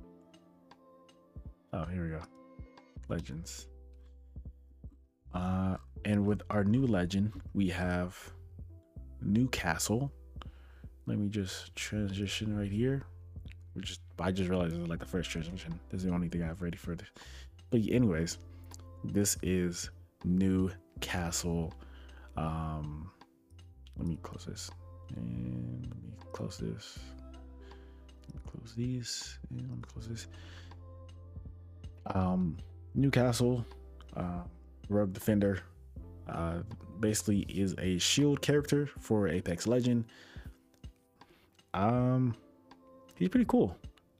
Oh, here we go. Legends. Uh, and with our new legend, we have Newcastle. Let me just transition right here. We just I just realized it was like the first transition. This is the only thing I have ready for this. But anyways, this is Newcastle. Um, let me close this. And let me close this. Let me close these. And let me close this. Um, Newcastle, uh, Rogue Defender, uh, basically is a shield character for Apex Legend. Um, he's pretty cool.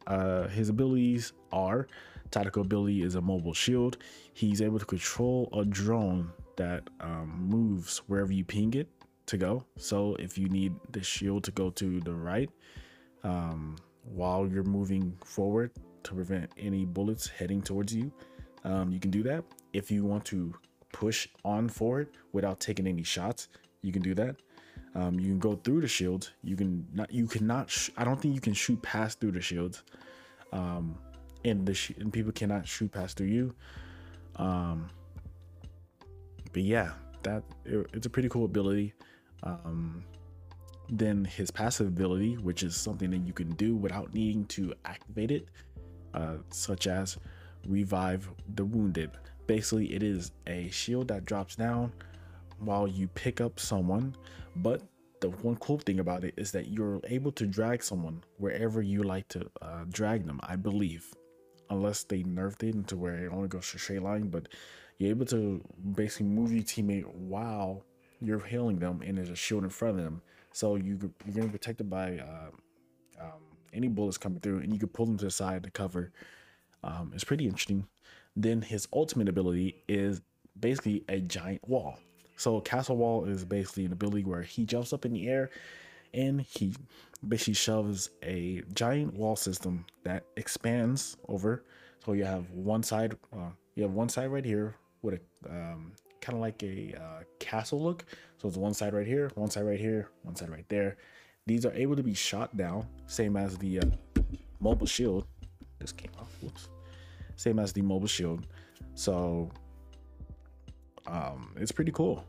Uh, his abilities are tactical ability is a mobile shield. He's able to control a drone that um, moves wherever you ping it to go. So if you need the shield to go to the right um, while you're moving forward to prevent any bullets heading towards you, um, you can do that. If you want to push on forward without taking any shots, you can do that. Um, you can go through the shield. You can not. You cannot. Sh- I don't think you can shoot past through the shields. Um, and the sh- and people cannot shoot past through you. Um, but yeah, that it, it's a pretty cool ability. Um, then his passive ability, which is something that you can do without needing to activate it, uh, such as revive the wounded. Basically, it is a shield that drops down while you pick up someone, but the one cool thing about it is that you're able to drag someone wherever you like to uh, drag them, I believe, unless they nerfed it into where it only goes to straight line. But you're able to basically move your teammate while you're healing them, and there's a shield in front of them, so you, you're getting protected by uh, um, any bullets coming through, and you can pull them to the side to cover. Um, it's pretty interesting. Then his ultimate ability is basically a giant wall. So castle wall is basically an ability where he jumps up in the air and he basically shoves a giant wall system that expands over. So you have one side, uh, you have one side right here with a um, kind of like a uh, castle look. So it's one side right here, one side right here, one side right there. These are able to be shot down, same as the uh, mobile shield. This came off. Whoops. Same as the mobile shield. So um, it's pretty cool.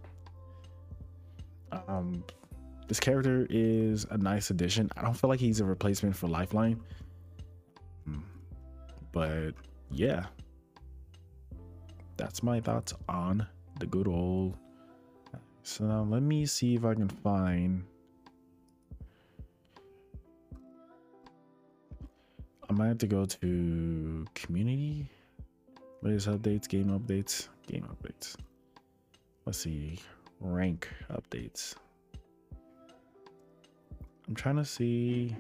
Um, this character is a nice addition. I don't feel like he's a replacement for Lifeline, but yeah, that's my thoughts on the good old. So now let me see if I can find. I might have to go to community, latest updates, game updates, game updates. Let's see, rank updates. I'm trying to see.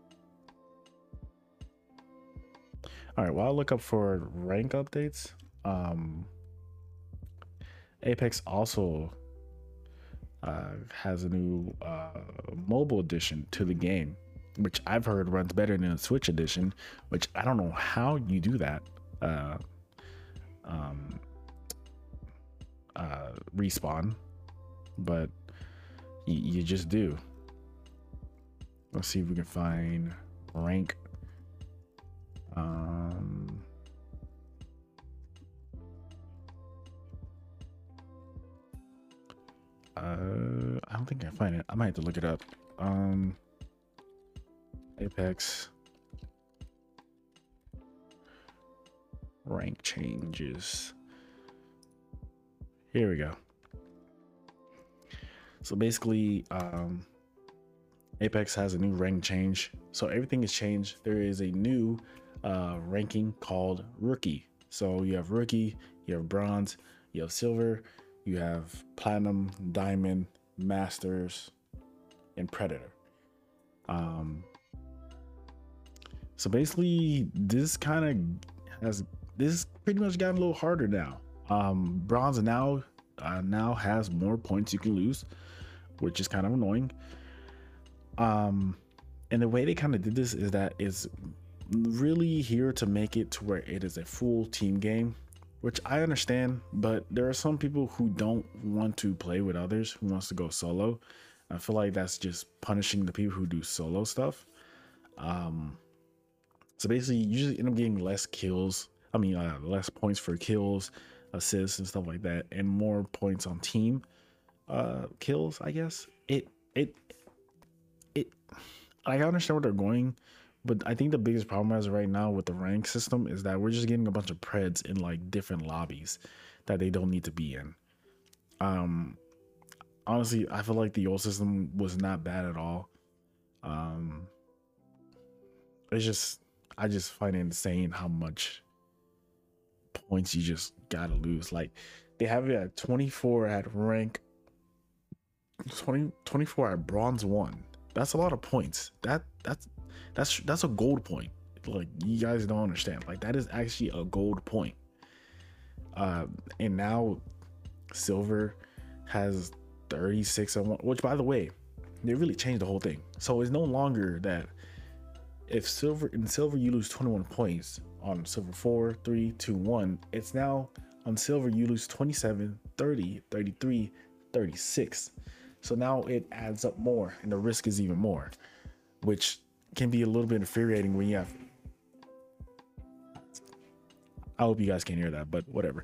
All right, while I look up for rank updates, um, Apex also uh, has a new uh, mobile edition to the game, which I've heard runs better than a Switch edition, which I don't know how you do that. Uh, um, uh, Respawn, but y- you just do. Let's see if we can find rank. Um, uh, I don't think I can find it. I might have to look it up. Um, Apex rank changes. Here we go. So basically, um, Apex has a new rank change. So everything has changed. There is a new uh, ranking called Rookie. So you have Rookie, you have Bronze, you have Silver, you have Platinum, Diamond, Masters, and Predator. Um, so basically, this kind of has this pretty much gotten a little harder now. Um, Bronze now uh, now has more points you can lose, which is kind of annoying. Um, and the way they kind of did this is that it's really here to make it to where it is a full team game, which I understand, but there are some people who don't want to play with others, who wants to go solo. I feel like that's just punishing the people who do solo stuff. Um, so basically, you usually end up getting less kills. I mean, uh, less points for kills, assists, and stuff like that, and more points on team uh, kills. I guess it it it. I understand where they're going, but I think the biggest problem as of right now with the rank system is that we're just getting a bunch of preds in like different lobbies that they don't need to be in. Um, honestly, I feel like the old system was not bad at all. Um, it's just, I just find it insane how much points you just gotta lose. Like they have it at twenty-four at rank, twenty, twenty-four at bronze one. That's a lot of points. That that's that's that's a gold point. like you guys don't understand. Like that is actually a gold point. Uh, and now silver has thirty-six and one, which by the way, they really changed the whole thing. So it's no longer that if silver in silver you lose twenty-one points on silver four, three, two, one. It's now on silver you lose twenty-seven, thirty, thirty-three, thirty-six. So now it adds up more and the risk is even more, which can be a little bit infuriating when you have. I hope you guys can hear that, but whatever.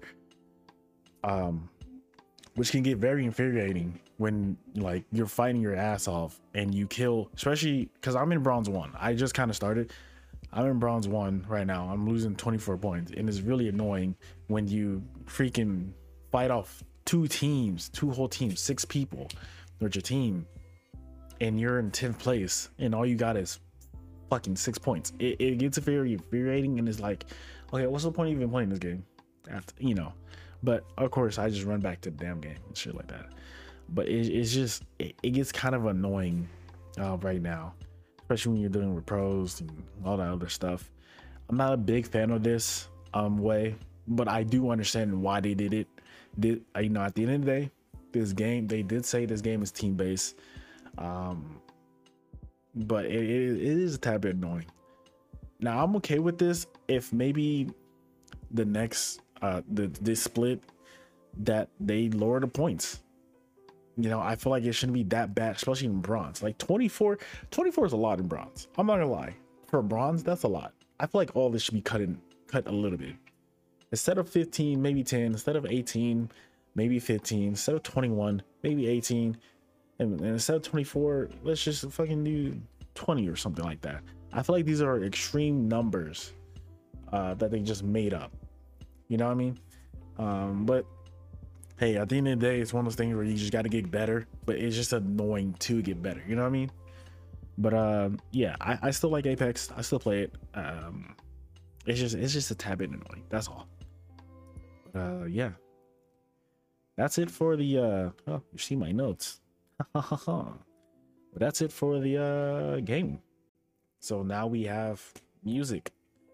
Um, which can get very infuriating when like you're fighting your ass off and you kill, especially because I'm in bronze one. I just kind of started. I'm in bronze one right now. I'm losing twenty-four points, and it's really annoying when you freaking fight off two teams, two whole teams, six people with your team, and you're in tenth place, and all you got is fucking six points. It, it gets very infuriating, and it's like, okay, what's the point of even playing this game? After, you know, but of course I just run back to the damn game and shit like that. But it, it's just it, it gets kind of annoying uh, right now, especially when you're dealing with pros and all that other stuff. I'm not a big fan of this um way, but I do understand why they did it. Did you know, at the end of the day, this game, they did say this game is team based, um but it, it, it is a tad bit annoying. Now I'm okay with this if maybe the next uh the this split that they lower the points. You know, I feel like it shouldn't be that bad, especially in bronze. Like twenty-four twenty-four is a lot in bronze. I'm not gonna lie, for bronze that's a lot. I feel like all this should be cut in cut a little bit. Instead of fifteen, maybe ten. Instead of eighteen, maybe fifteen. Instead of twenty-one, maybe eighteen. And, and instead of twenty-four, let's just fucking do twenty or something like that. I feel like these are extreme numbers uh, that they just made up. You know what I mean? Um, but hey, at the end of the day, it's one of those things where you just got to get better, but it's just annoying to get better. You know what I mean? But um, yeah, I, I still like Apex. I still play it. Um, it's just it's just a tad bit annoying. That's all. But, uh, yeah, that's it for the. Uh, oh, you see my notes. But that's it for the uh, game. So now we have music.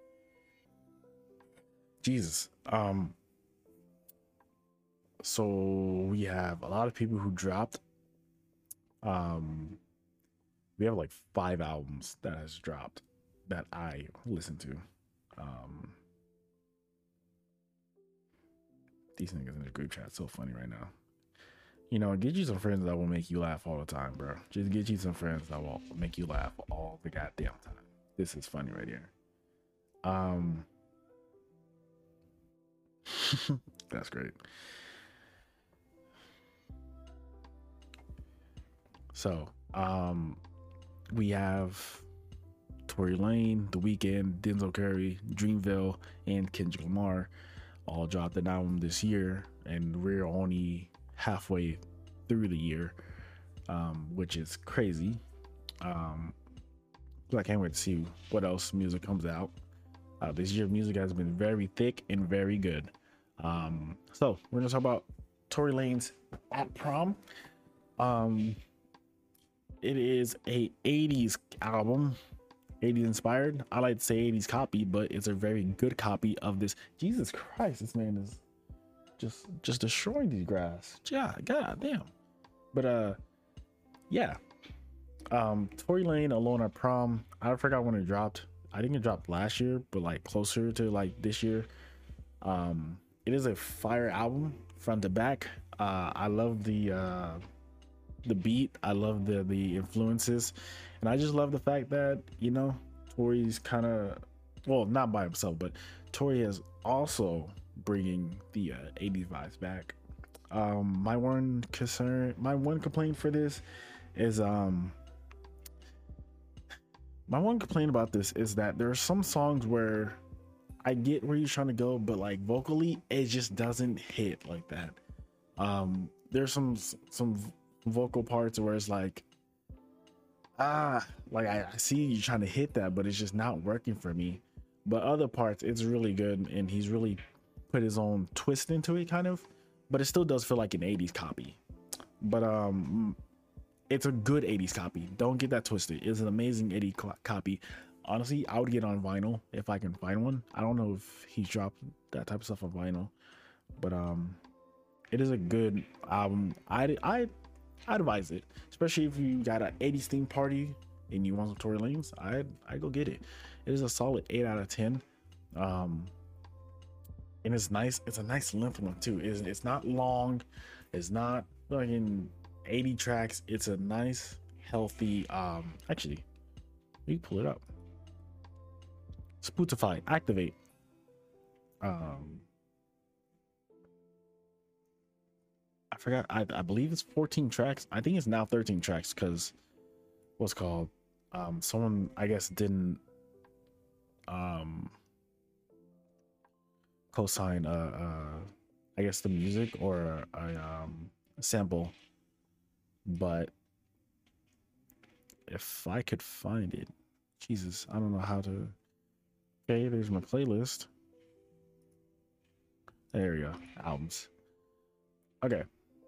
Jesus. Um. So we have a lot of people who dropped. Um, we have like five albums that has dropped that I listen to. Um, these niggas in the group chat so funny right now. You know, get you some friends that will make you laugh all the time, bro. Just get you some friends that will make you laugh all the goddamn time. This is funny right here. Um, that's great. So, um, we have Tory Lane, The Weeknd, Denzel Curry, Dreamville, and Kendrick Lamar all dropped an album this year, and we're only halfway through the year, um, which is crazy. Um, so I can't wait to see what else music comes out. Uh, this year, music has been very thick and very good. Um, so we're gonna talk about Tory Lane's At Prom. Um, it is a eighties album, eighties inspired. I like to say eighties copy, but it's a very good copy of this. Jesus Christ, this man is just just destroying these grass. Yeah, god damn. But uh yeah. Um Tory Lane, Alone at Prom. I forgot when it dropped. I think it dropped last year, but like closer to like this year. Um it is a fire album front to back. Uh I love the uh the beat. I love the the influences, and I just love the fact that, you know, Tory's kind of, well, not by himself, but Tory is also bringing the uh, eighties vibes back. Um my one concern, my one complaint for this is um my one complaint about this is that there are some songs where I get where you're trying to go, but like vocally it just doesn't hit like that. Um there's some some vocal parts where it's like, ah, like I, I see you trying to hit that, but it's just not working for me. But other parts, it's really good, and he's really put his own twist into it, kind of. But it still does feel like an eighties copy. But um, it's a good eighties copy. Don't get that twisted. It's an amazing eighties copy. honestly, I would get on vinyl if I can find one. I don't know if he's dropped that type of stuff on vinyl, but um, it is a good album. I I I advise it, especially if you got an eighties theme party and you want some Tory Lanez. I I go get it. It is a solid eight out of ten. Um, and it's nice. It's a nice length one too. It's it's not long. It's not fucking eighty tracks. It's a nice, healthy. Um, actually, you pull it up. Spotify, activate. Um, I forgot. I, I believe it's fourteen tracks. I think it's now thirteen tracks because what's called um someone I guess didn't um co-sign uh uh I guess the music or a, a um sample, but if I could find it, Jesus, I don't know how to. Okay, there's my playlist. There we go, albums. Okay.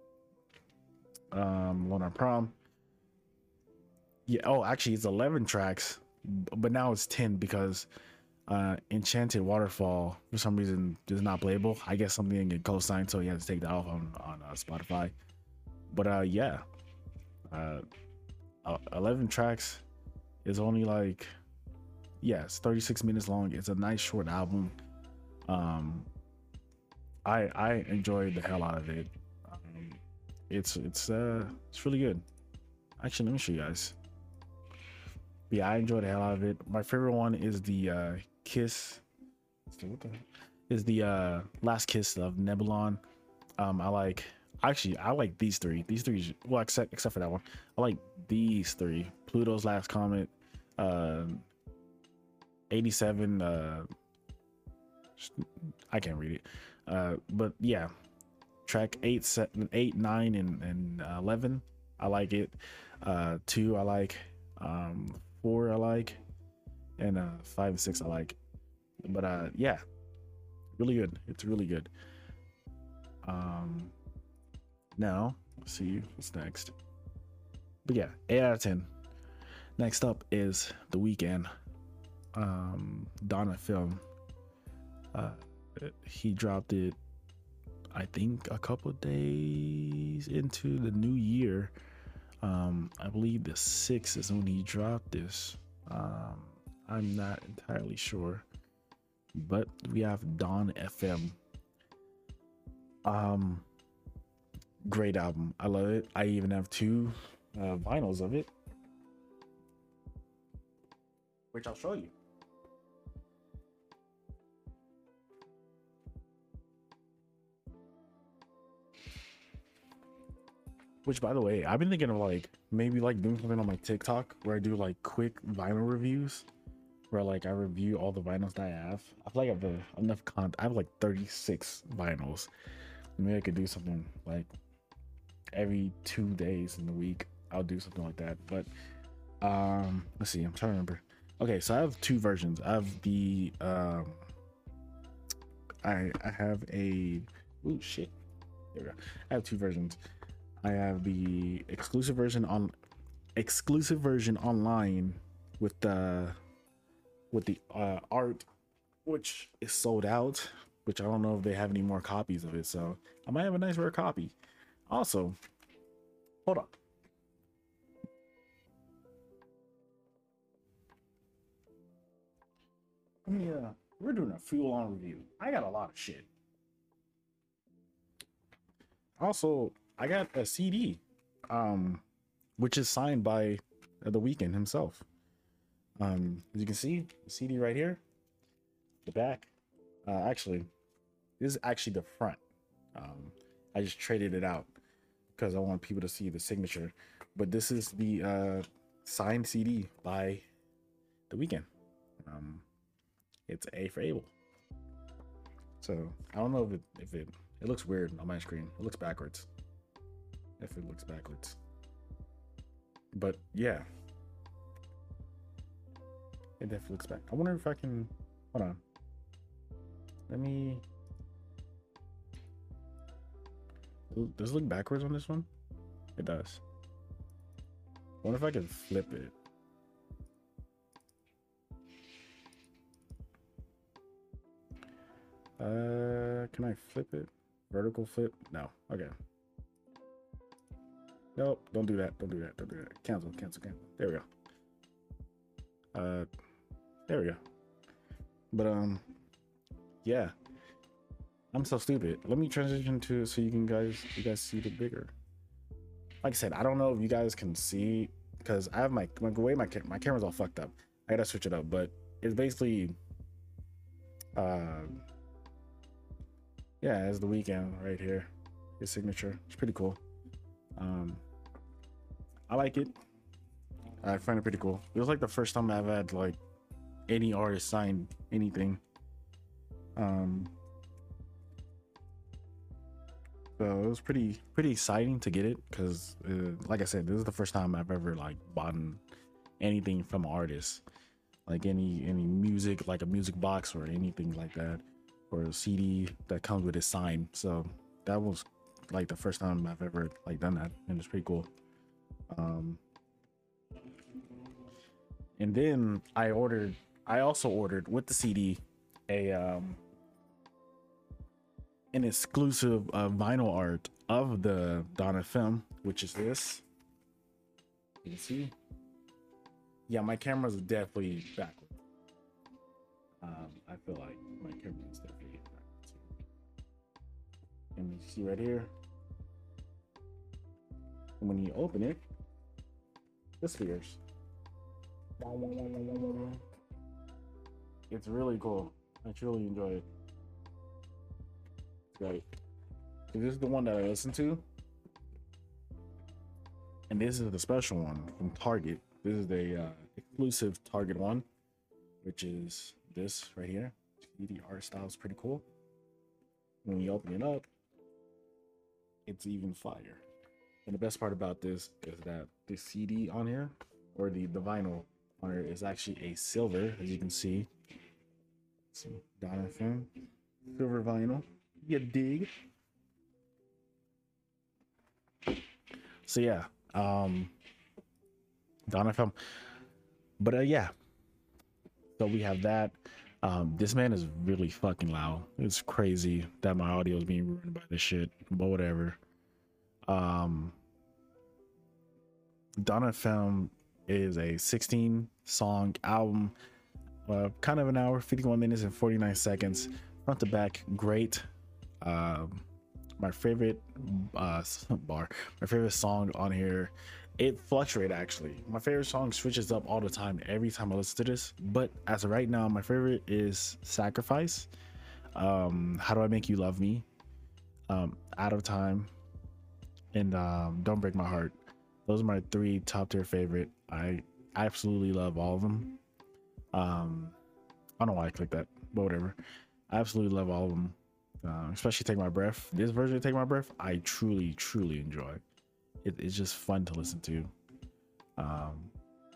Um, One on Prom. Yeah. Oh, actually, it's eleven tracks, but now it's ten because uh, Enchanted Waterfall for some reason is not playable. I guess something didn't get co-signed, so he had to take that off on on uh, Spotify. But uh, yeah, uh, uh, eleven tracks is only like, yeah, it's thirty-six minutes long. It's a nice short album. Um, I I enjoyed the hell out of it. Um, it's it's uh it's really good. Actually, let me show you guys. Yeah, I enjoyed the hell out of it. My favorite one is the uh Kiss. What the hell? Is the uh Last Kiss of Nebulon. Um, I like actually I like these three. These three, well, except except for that one. I like these three. Pluto's Last Comet, uh, eighty-seven. Uh, I can't read it. Uh, but yeah, track eight, seven, eight, nine, and and uh, eleven. I like it. Uh, two I like. Um, four I like, and uh, five and six I like. But uh, yeah, really good. It's really good. Um, now let's see what's next. But yeah, eight out of ten. Next up is The Weeknd. Um, Donna Film. Uh, he dropped it, I think, a couple days into the new year. Um, I believe the sixth is when he dropped this. Um, I'm not entirely sure, but we have Dawn F M. Um, great album. I love it. I even have two uh, vinyls of it, which I'll show you. Which, by the way, I've been thinking of like maybe like doing something on my TikTok where I do like quick vinyl reviews, where like I review all the vinyls that I have. I feel like I have uh, enough content. I have like thirty-six vinyls. Maybe I could do something like every two days in the week. I'll do something like that. But um, let's see. I'm trying to remember. Okay, so I have two versions. I have the um, I I have a oh shit. There we go. I have two versions. I have the exclusive version on exclusive version online with the with the uh, art, which is sold out. Which I don't know if they have any more copies of it, so I might have a nice rare copy. Also, hold on. Yeah, we're doing a full-on review. I got a lot of shit. Also, I got a C D, um, which is signed by uh, The Weeknd himself. Um, as you can see, the C D right here, the back. Uh, actually, this is actually the front. Um, I just traded it out because I want people to see the signature. But this is the uh, signed C D by The Weeknd. Um, it's A for Able. So I don't know if it if it it looks weird on my screen. It looks backwards. If it looks backwards, but yeah, it definitely looks back. I wonder if I can hold on. Let me. Does it look backwards on this one? It does. I wonder if I can flip it. Uh, can I flip it? Vertical flip? No. Okay. Nope. Don't do that. Don't do that. Don't do that. Cancel. Cancel. Cancel. There we go. Uh, there we go. But um, yeah. I'm so stupid. Let me transition to it so you can guys you guys see the bigger. Like I said, I don't know if you guys can see because I have my my way my my camera's all fucked up. I gotta switch it up, but it's basically uh yeah, it's The Weeknd right here. His signature. It's pretty cool. Um I like it. I find it pretty cool. It was like the first time I've had like any artist sign anything. Um So it was pretty pretty exciting to get it because, uh, like I said, this is the first time I've ever like bought anything from an artist, like any any music, like a music box or anything like that, or a C D that comes with a sign. So that was like the first time I've ever like done that, and it's pretty cool. Um, and then I ordered, I also ordered with the C D a um an exclusive uh, vinyl art of the Donna film, which is this. You can see. Yeah, my camera's definitely backward. Um, I feel like my camera is definitely backwards. And you see right here. And when you open it, the spheres. It's really cool. I truly enjoy it. Right. So this is the one that I listen to, and this is the special one from Target. This is the uh, exclusive Target one, which is this right here. The art style is pretty cool. When you open it up, it's even fire. And the best part about this is that the C D on here, or the the vinyl on here, is actually a silver, as you can see. See, Donna film, silver vinyl. You dig? So yeah, um, Donna film. But uh, yeah, so we have that. Um, this man is really fucking loud. It's crazy that my audio is being ruined by this shit, but whatever. Um, Donna film is a sixteen song album, uh, kind of an hour, fifty-one minutes and forty-nine seconds, front to back, great. Um, my favorite uh bar, my favorite song on here, it fluctuates actually. My favorite song switches up all the time every time I listen to this, but as of right now, my favorite is Sacrifice, um, How Do I Make You Love Me, um, Out of Time, and um, Don't Break My Heart. Those are my three top tier favorite. I absolutely love all of them. Um, I don't know why I clicked that, but whatever. I absolutely love all of them. Uh, especially Take My Breath. This version of Take My Breath, I truly, truly enjoy. It, it's just fun to listen to. Um,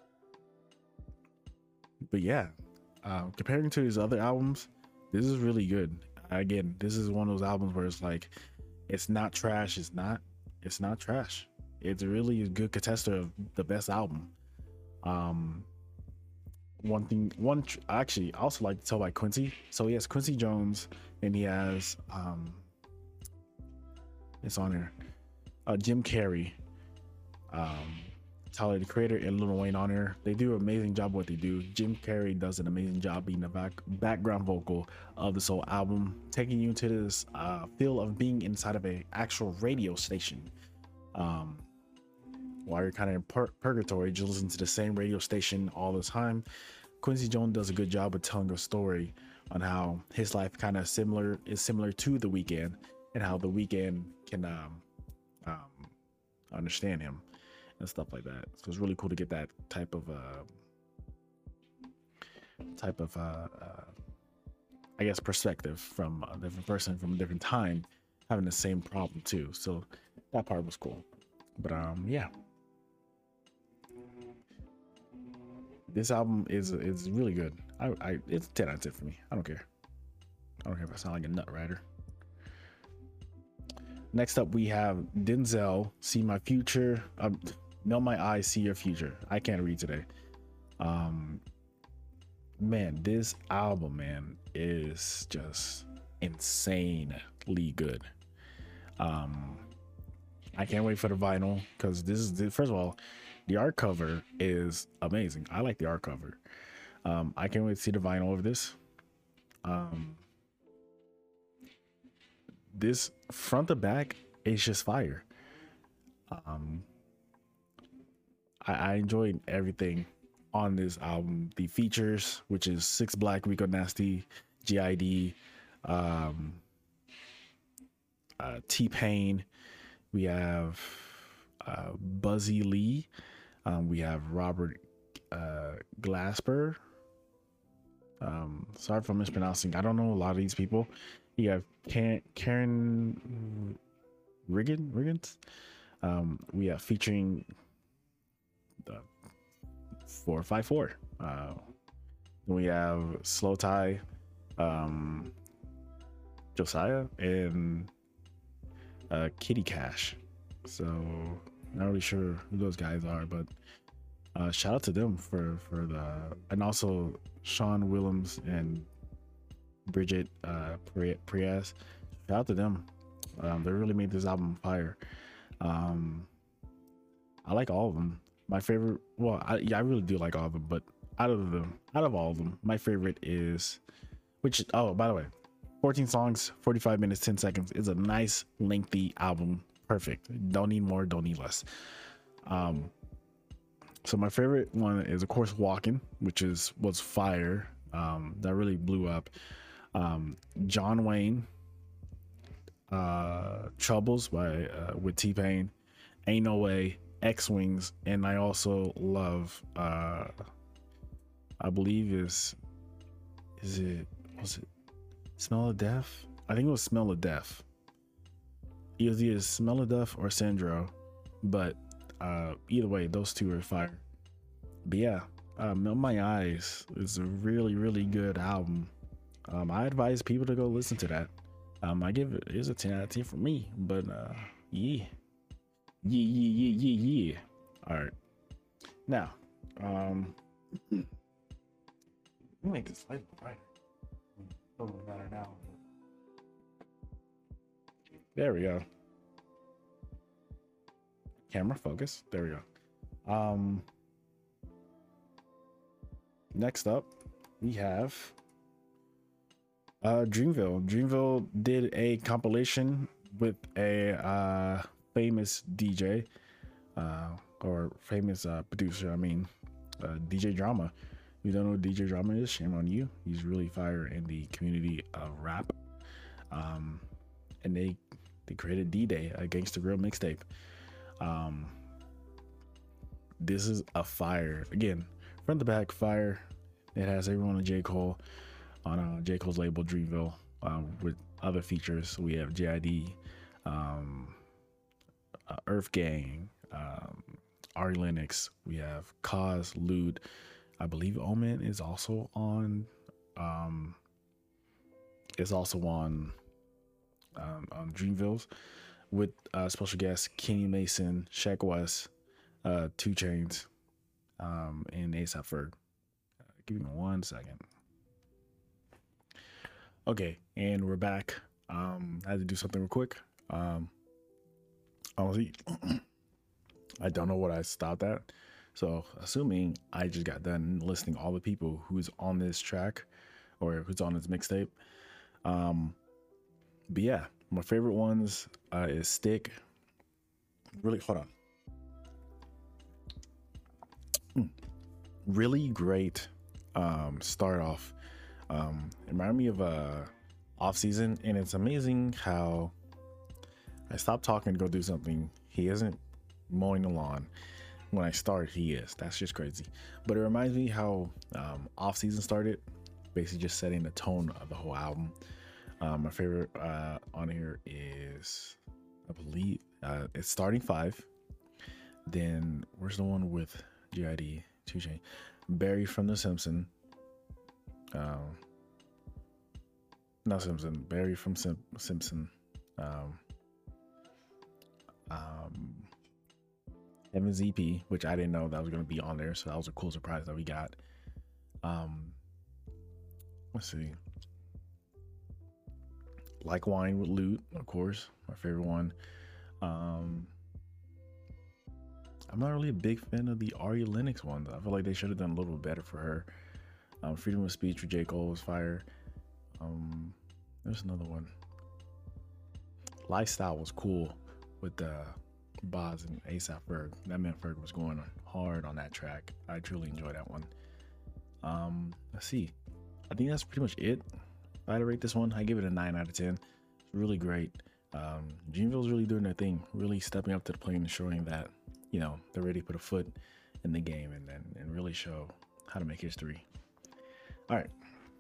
but yeah, uh, comparing to his other albums, this is really good. Again, this is one of those albums where it's like, it's not trash. It's not. It's not trash. It's really a good contester of the best album. Um, one thing, one tr- actually, I also like to tell by Quincy. So he has Quincy Jones, and he has um, it's on here, uh, Jim Carrey, um, Tyler the Creator, and Lil Wayne on here. They do an amazing job what they do. Jim Carrey does an amazing job being the back background vocal of this whole album, taking you into this uh, feel of being inside of a actual radio station. Um, while you're kind of in pur- purgatory, just listen to the same radio station all the time. Quincy Jones does a good job of telling a story on how his life kind of similar is similar to The Weeknd, and how The Weeknd can um, um, understand him and stuff like that. So it's really cool to get that type of uh, type of uh, uh, I guess perspective from a different person from a different time having the same problem too. So that part was cool. But um, yeah. This album is is really good. I, I it's ten out of ten for me. I don't care. I don't care if I sound like a nut rider. Next up, we have Denzel, See My Future. Um, Melt My Eyes, See Your Future. I can't read today. Um, man, this album, man, is just insanely good. Um, I can't wait for the vinyl because this is the, first of all, the art cover is amazing. I like the art cover. Um, I can't wait to see the vinyl of this. Um, this front to back is just fire. Um, I, I enjoyed everything on this album. The features, which is Six Black, Rico Nasty, G I D, um, uh, T-Pain. We have uh, Buzzy Lee. Um, we have Robert uh, Glasper. Um, sorry if I'm mispronouncing. I don't know a lot of these people. You have Karen, Karen Riggin, Riggins. Um, we have featuring the four five four. Uh, we have Slow Tie, um, Josiah, and uh, Kitty Cash. So not really sure who those guys are, but uh, shout out to them for for the, and also Sean Willems and Bridget uh, Priaz. Shout out to them. Um, they really made this album fire. Um, I like all of them. My favorite, well, I, yeah, I really do like all of them, but out of them, out of all of them, my favorite is, which, oh, by the way, fourteen songs, forty-five minutes, ten seconds is a nice, lengthy album. Perfect. Don't need more, don't need less. Um, so my favorite one is, of course, Walking, which is was fire. Um, that really blew up. Um, John Wayne, uh, Troubles by uh, with T-Pain, Ain't No Way, X-Wings, and I also love, uh, I believe is, is it, was it Smell of Death? I think it was Smell of Death. It was either Smell of Death or Sandro, but uh, either way, those two are fire. But yeah, uh, Melt My Eyes is a really, really good album. Um, I advise people to go listen to that. Um, I give it is a ten out of ten for me, but uh, yeah, yeah, yeah, yeah, yeah, yeah. All right, now, um, let me make this light brighter. Doesn't matter now. There we go. Camera focus. There we go. Um, next up, we have uh Dreamville. Dreamville did a compilation with a uh famous D J uh or famous uh producer. I mean, uh, D J Drama. If you don't know what D J Drama is, shame on you. He's really fire in the community of rap. Um, and they they created D-Day, a Gangsta Grill mixtape. Um, this is a fire. Again, front to back fire. It has everyone on J. Cole on uh, J. Cole's label Dreamville, um, with other features. We have J I D, um, uh, Earth Gang, um, Ari Lennox. We have Cause, Lude. I believe Omen is also on. Um, is also on um, on Dreamville's, with uh, special guests Kenny Mason, Shaq West, uh, Two Chainz, um, and A$AP Ferg. Uh, give me one second. Okay, and we're back. Um, I had to do something real quick. Um, honestly, I don't know what I stopped at. So, assuming I just got done listing all the people who's on this track or who's on this mixtape. Um, but yeah, my favorite ones uh, is Stick. Really, hold on. Mm. Really great um, start off. Um, it reminded me of uh, Off Season, and it's amazing how I stopped talking to go do something. He isn't mowing the lawn. When I start, he is. That's just crazy. But it reminds me how um, Off Season started, basically just setting the tone of the whole album. Um, my favorite uh, on here is, I believe, uh, it's Starting Five. Then where's the one with G I D, Two Chainz, Barry from The Simpsons. Um, not Simpson, Barry from Sim- Simpson. Um, um, Heaven's E P, which I didn't know that was going to be on there, so that was a cool surprise that we got. Um, let's see. Like Wine with Loot, of course, my favorite one. Um, I'm not really a big fan of the Ari Lennox ones. I feel like they should have done a little bit better for her. Um, Freedom of Speech for J. Cole was fire. Um, there's another one. Lifestyle was cool with uh, Boz and ASAP Ferg. That man Ferg was going hard on that track. I truly enjoyed that one. Um, let's see. I think that's pretty much it. If I had to rate this one, I give it a nine out of ten. It's really great. Um, Dreamville's really doing their thing, really stepping up to the plate and showing that, you know, they're ready to put a foot in the game and, and, and really show how to make history. All right.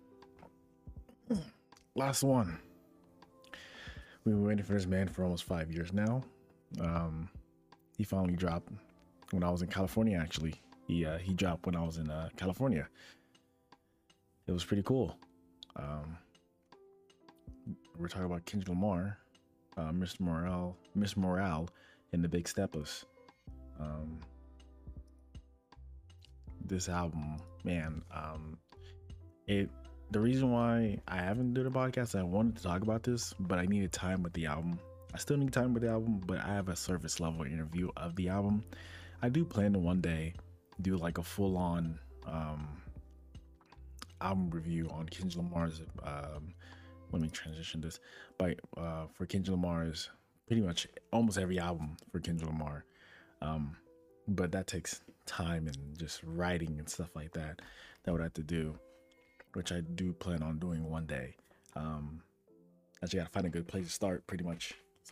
Last one. We've been waiting for this man for almost five years now. Um, he finally dropped when I was in California, actually. He, uh, he dropped when I was in uh, California. It was pretty cool. Um, we're talking about Kendrick Lamar, uh, Mister Morale, Miss Morale, and the Big Steppers. Um, this album, man, um, it. The reason why I haven't done a podcast, I wanted to talk about this, but I needed time with the album. I still need time with the album, but I have a surface level interview of the album. I do plan to one day do like a full on um, album review on Kendrick Lamar's. Um, let me transition this, by uh, for Kendrick Lamar's pretty much almost every album for Kendrick Lamar. Um, but that takes time and just writing and stuff like that. That would have to do. Which I do plan on doing one day. Um, I just gotta find a good place to start, pretty much. So,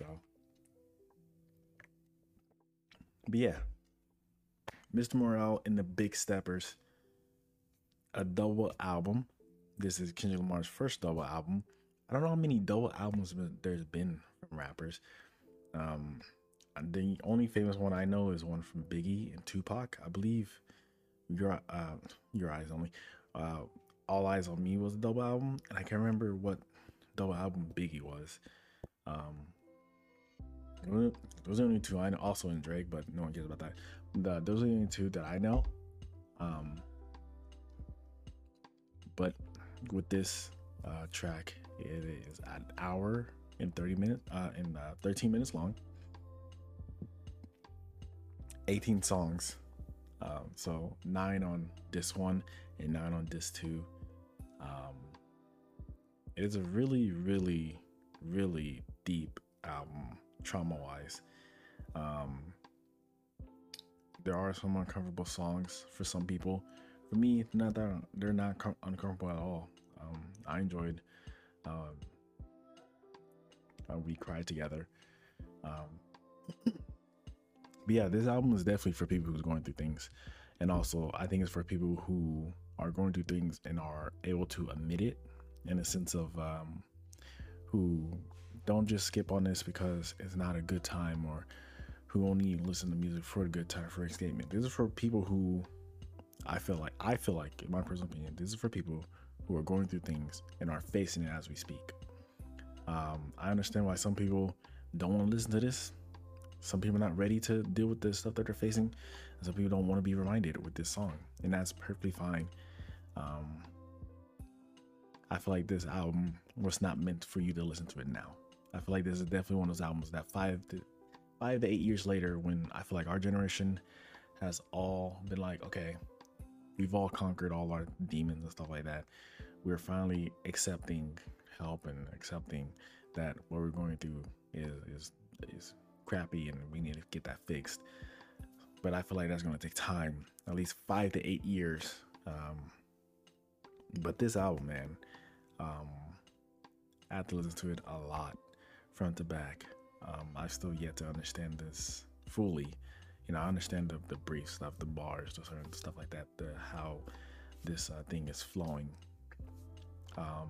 but yeah, Mister Morale and the Big Steppers, a double album. This is Kendrick Lamar's first double album. I don't know how many double albums there's been from rappers. Um, the only famous one I know is one from Biggie and Tupac, I believe. Your uh, Your Eyes Only. Uh, All Eyes on Me was a double album, and I can't remember what double album Biggie was. Um, those are the only two I know. Also in Drake, but no one cares about that. The, those are the only two that I know. Um, but with this uh, track, it is an hour and thirty minutes, uh, and uh, thirteen minutes long. eighteen songs. Um, so nine on disc one and nine on disc two. Um, it is a really, really, really deep album, trauma-wise. Um, there are some uncomfortable songs for some people. For me, not that they're not com- uncomfortable at all. Um, I enjoyed. Um, uh, we cried together. Um, but yeah, this album is definitely for people who's going through things, and also I think it's for people who are going through things and are able to admit it, in a sense of um, who don't just skip on this because it's not a good time, or who only listen to music for a good time, for escapement. This is for people who I feel like, I feel like, in my personal opinion, this is for people who are going through things and are facing it as we speak. Um, I understand why some people don't want to listen to this. Some people are not ready to deal with the stuff that they're facing. And some people don't want to be reminded with this song, and that's perfectly fine. Um, I feel like this album was not meant for you to listen to it now. I feel like this is definitely one of those albums that five to five to eight years later, when I feel like our generation has all been like, okay, we've all conquered all our demons and stuff like that. We're finally accepting help and accepting that what we're going through is is is crappy and we need to get that fixed. But I feel like that's going to take time, at least five to eight years. Um, but this album, man, um, I had to listen to it a lot, front to back. Um, I still yet to understand this fully. You know, I understand the, the brief stuff, the bars, the certain stuff like that, the how this uh, thing is flowing. Um,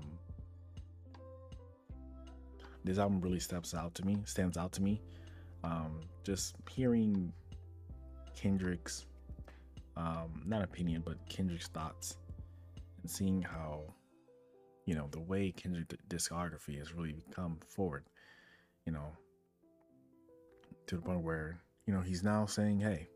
this album really steps out to me, stands out to me. Um, just hearing Kendrick's, um, not opinion, but Kendrick's thoughts, and seeing how, you know, the way Kendrick's discography has really come forward, you know, to the point where, you know, he's now saying, hey,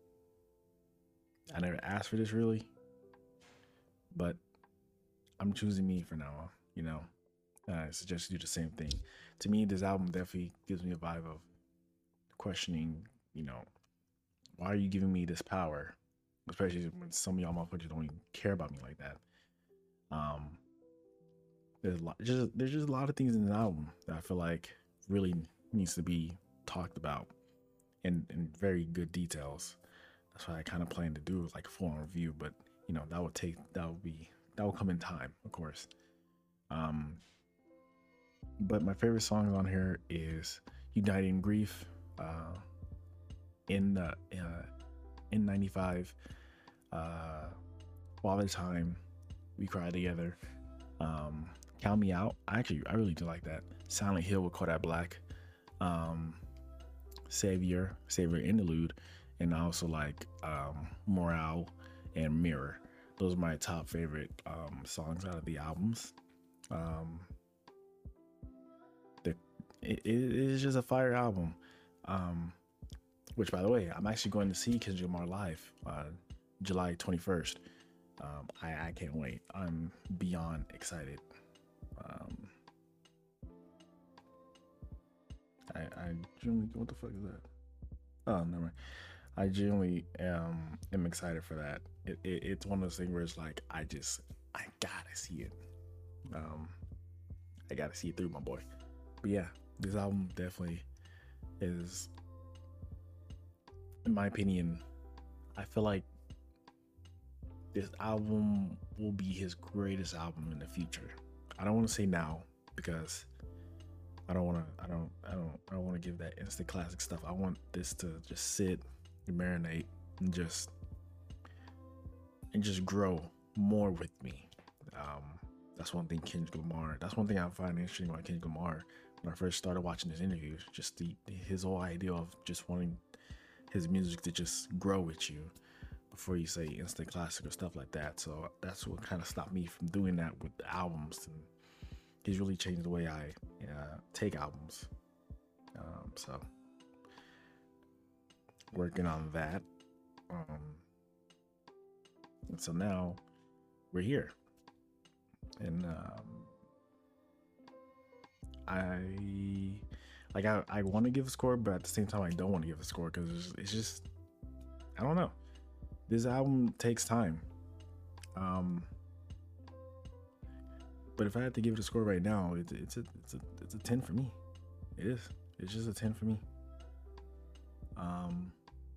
I never asked for this really, but I'm choosing me for now, you know. I suggest you do the same thing. To me, this album definitely gives me a vibe of questioning, you know, why are you giving me this power? Especially when some of y'all motherfuckers don't even care about me like that. Um, there's a lot, just there's just a lot of things in the album that I feel like really needs to be talked about in in very good details. That's what I kind of plan to do, is like a full on review, but you know that would take that would be that will come in time, of course. Um, but my favorite songs on here is "Uniting Grief," uh, in uh, uh, in ninety-five, uh, Father Time, We Cry Together, um, Count Me Out. I actually I really do like that. Silent Hill with Kodak Black, um, Savior, Savior Interlude, and I also like um, Morale and Mirror. Those are my top favorite um, songs out of the albums. Um, the, it, it is just a fire album. Um, which, by the way, I'm actually going to see Kendrick Lamar live uh, July twenty-first. Um, I, I can't wait. I'm beyond excited. Um, I, I genuinely, what the fuck is that? Oh, never mind. I genuinely am, am excited for that. It, it, it's one of those things where it's like, I just, I gotta see it. Um, I gotta see it through, my boy. But yeah, this album definitely is, in my opinion, I feel like this album will be his greatest album in the future. I don't want to say now because I don't want to. I don't. I don't. I don't want to give that instant classic stuff. I want this to just sit and marinate and just and just grow more with me. Um, that's one thing Kendrick Lamar. That's one thing I find interesting about Kendrick Lamar. When I first started watching his interviews, just the his whole idea of just wanting his music to just grow with you before you say instant classic or stuff like that. So that's what kind of stopped me from doing that with the albums, and he's really changed the way I uh, take albums. Um, so working on that. Um, and so now we're here, and um, I like I, I want to give a score, but at the same time I don't want to give a score because it's, it's just I don't know. This album takes time. Um, but if I had to give it a score right now, it, it's a it's a it's a ten for me. It is. It's just a ten for me. Um,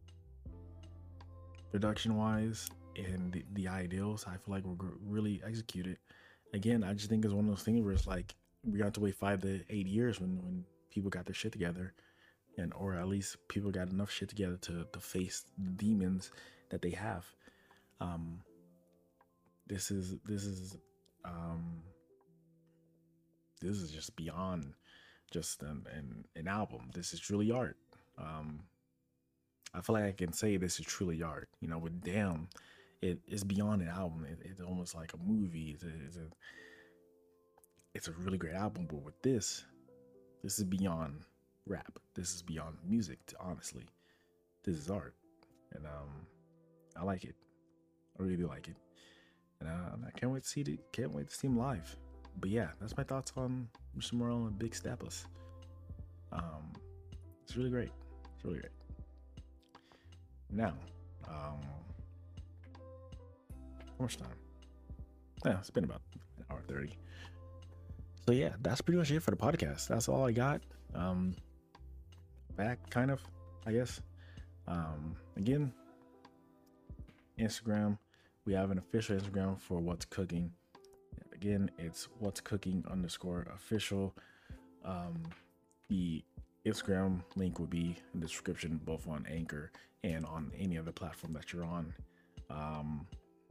production wise and the, the ideals, I feel like were really executed. Again, I just think it's one of those things where it's like we got to wait five to eight years when when people got their shit together, and or at least people got enough shit together to to face the demons that they have. Um, this is this is um, this is just beyond just an, an an album. This is truly art. Um, I feel like I can say this is truly art. You know, with Damn, it is beyond an album. It, it's almost like a movie. It's a, it's a it's a really great album. But with this, this is beyond rap. This is beyond music. Honestly, this is art, and um. I like it. I really do like it, and uh, I can't wait to see it. Can't wait to see him live. But yeah, that's my thoughts on Mister Morale and Big Steppers. Um, it's really great. It's really great. Now, um, how much time? Yeah, it's been about an hour thirty. So yeah, that's pretty much it for the podcast. That's all I got. Um, back kind of, I guess. Um, again. Instagram, we have an official Instagram for What's Cooking. Again, it's What's Cooking underscore official. Um, the Instagram link will be in the description, both on Anchor and on any other platform that you're on. Um,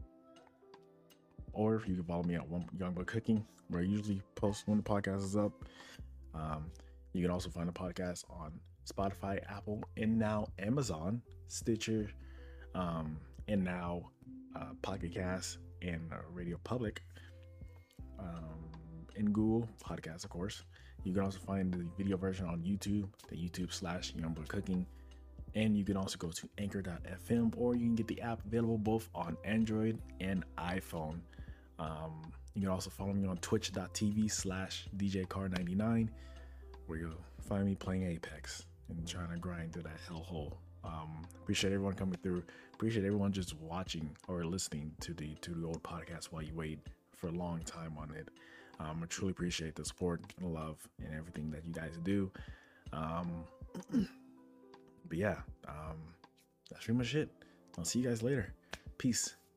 or you can follow me at One Young Boy Cooking, where I usually post when the podcast is up. Um, you can also find the podcast on Spotify, Apple, and now Amazon, Stitcher, um, and now uh, Pocket Cast and uh, Radio Public, um, and Google Podcasts, of course. You can also find the video version on YouTube, the YouTube slash Youngboy Cooking, and you can also go to anchor dot f m, or you can get the app available both on Android and iPhone. Um, You can also follow me on twitch.tv slash djcar ninety-nine, where you'll find me playing Apex and trying to grind through that hellhole. Um, appreciate everyone coming through. Appreciate everyone just watching or listening to the to the old podcast while you wait for a long time on it. Um, I truly appreciate the support and love and everything that you guys do. Um, but yeah, um, that's pretty much it. I'll see you guys later. Peace.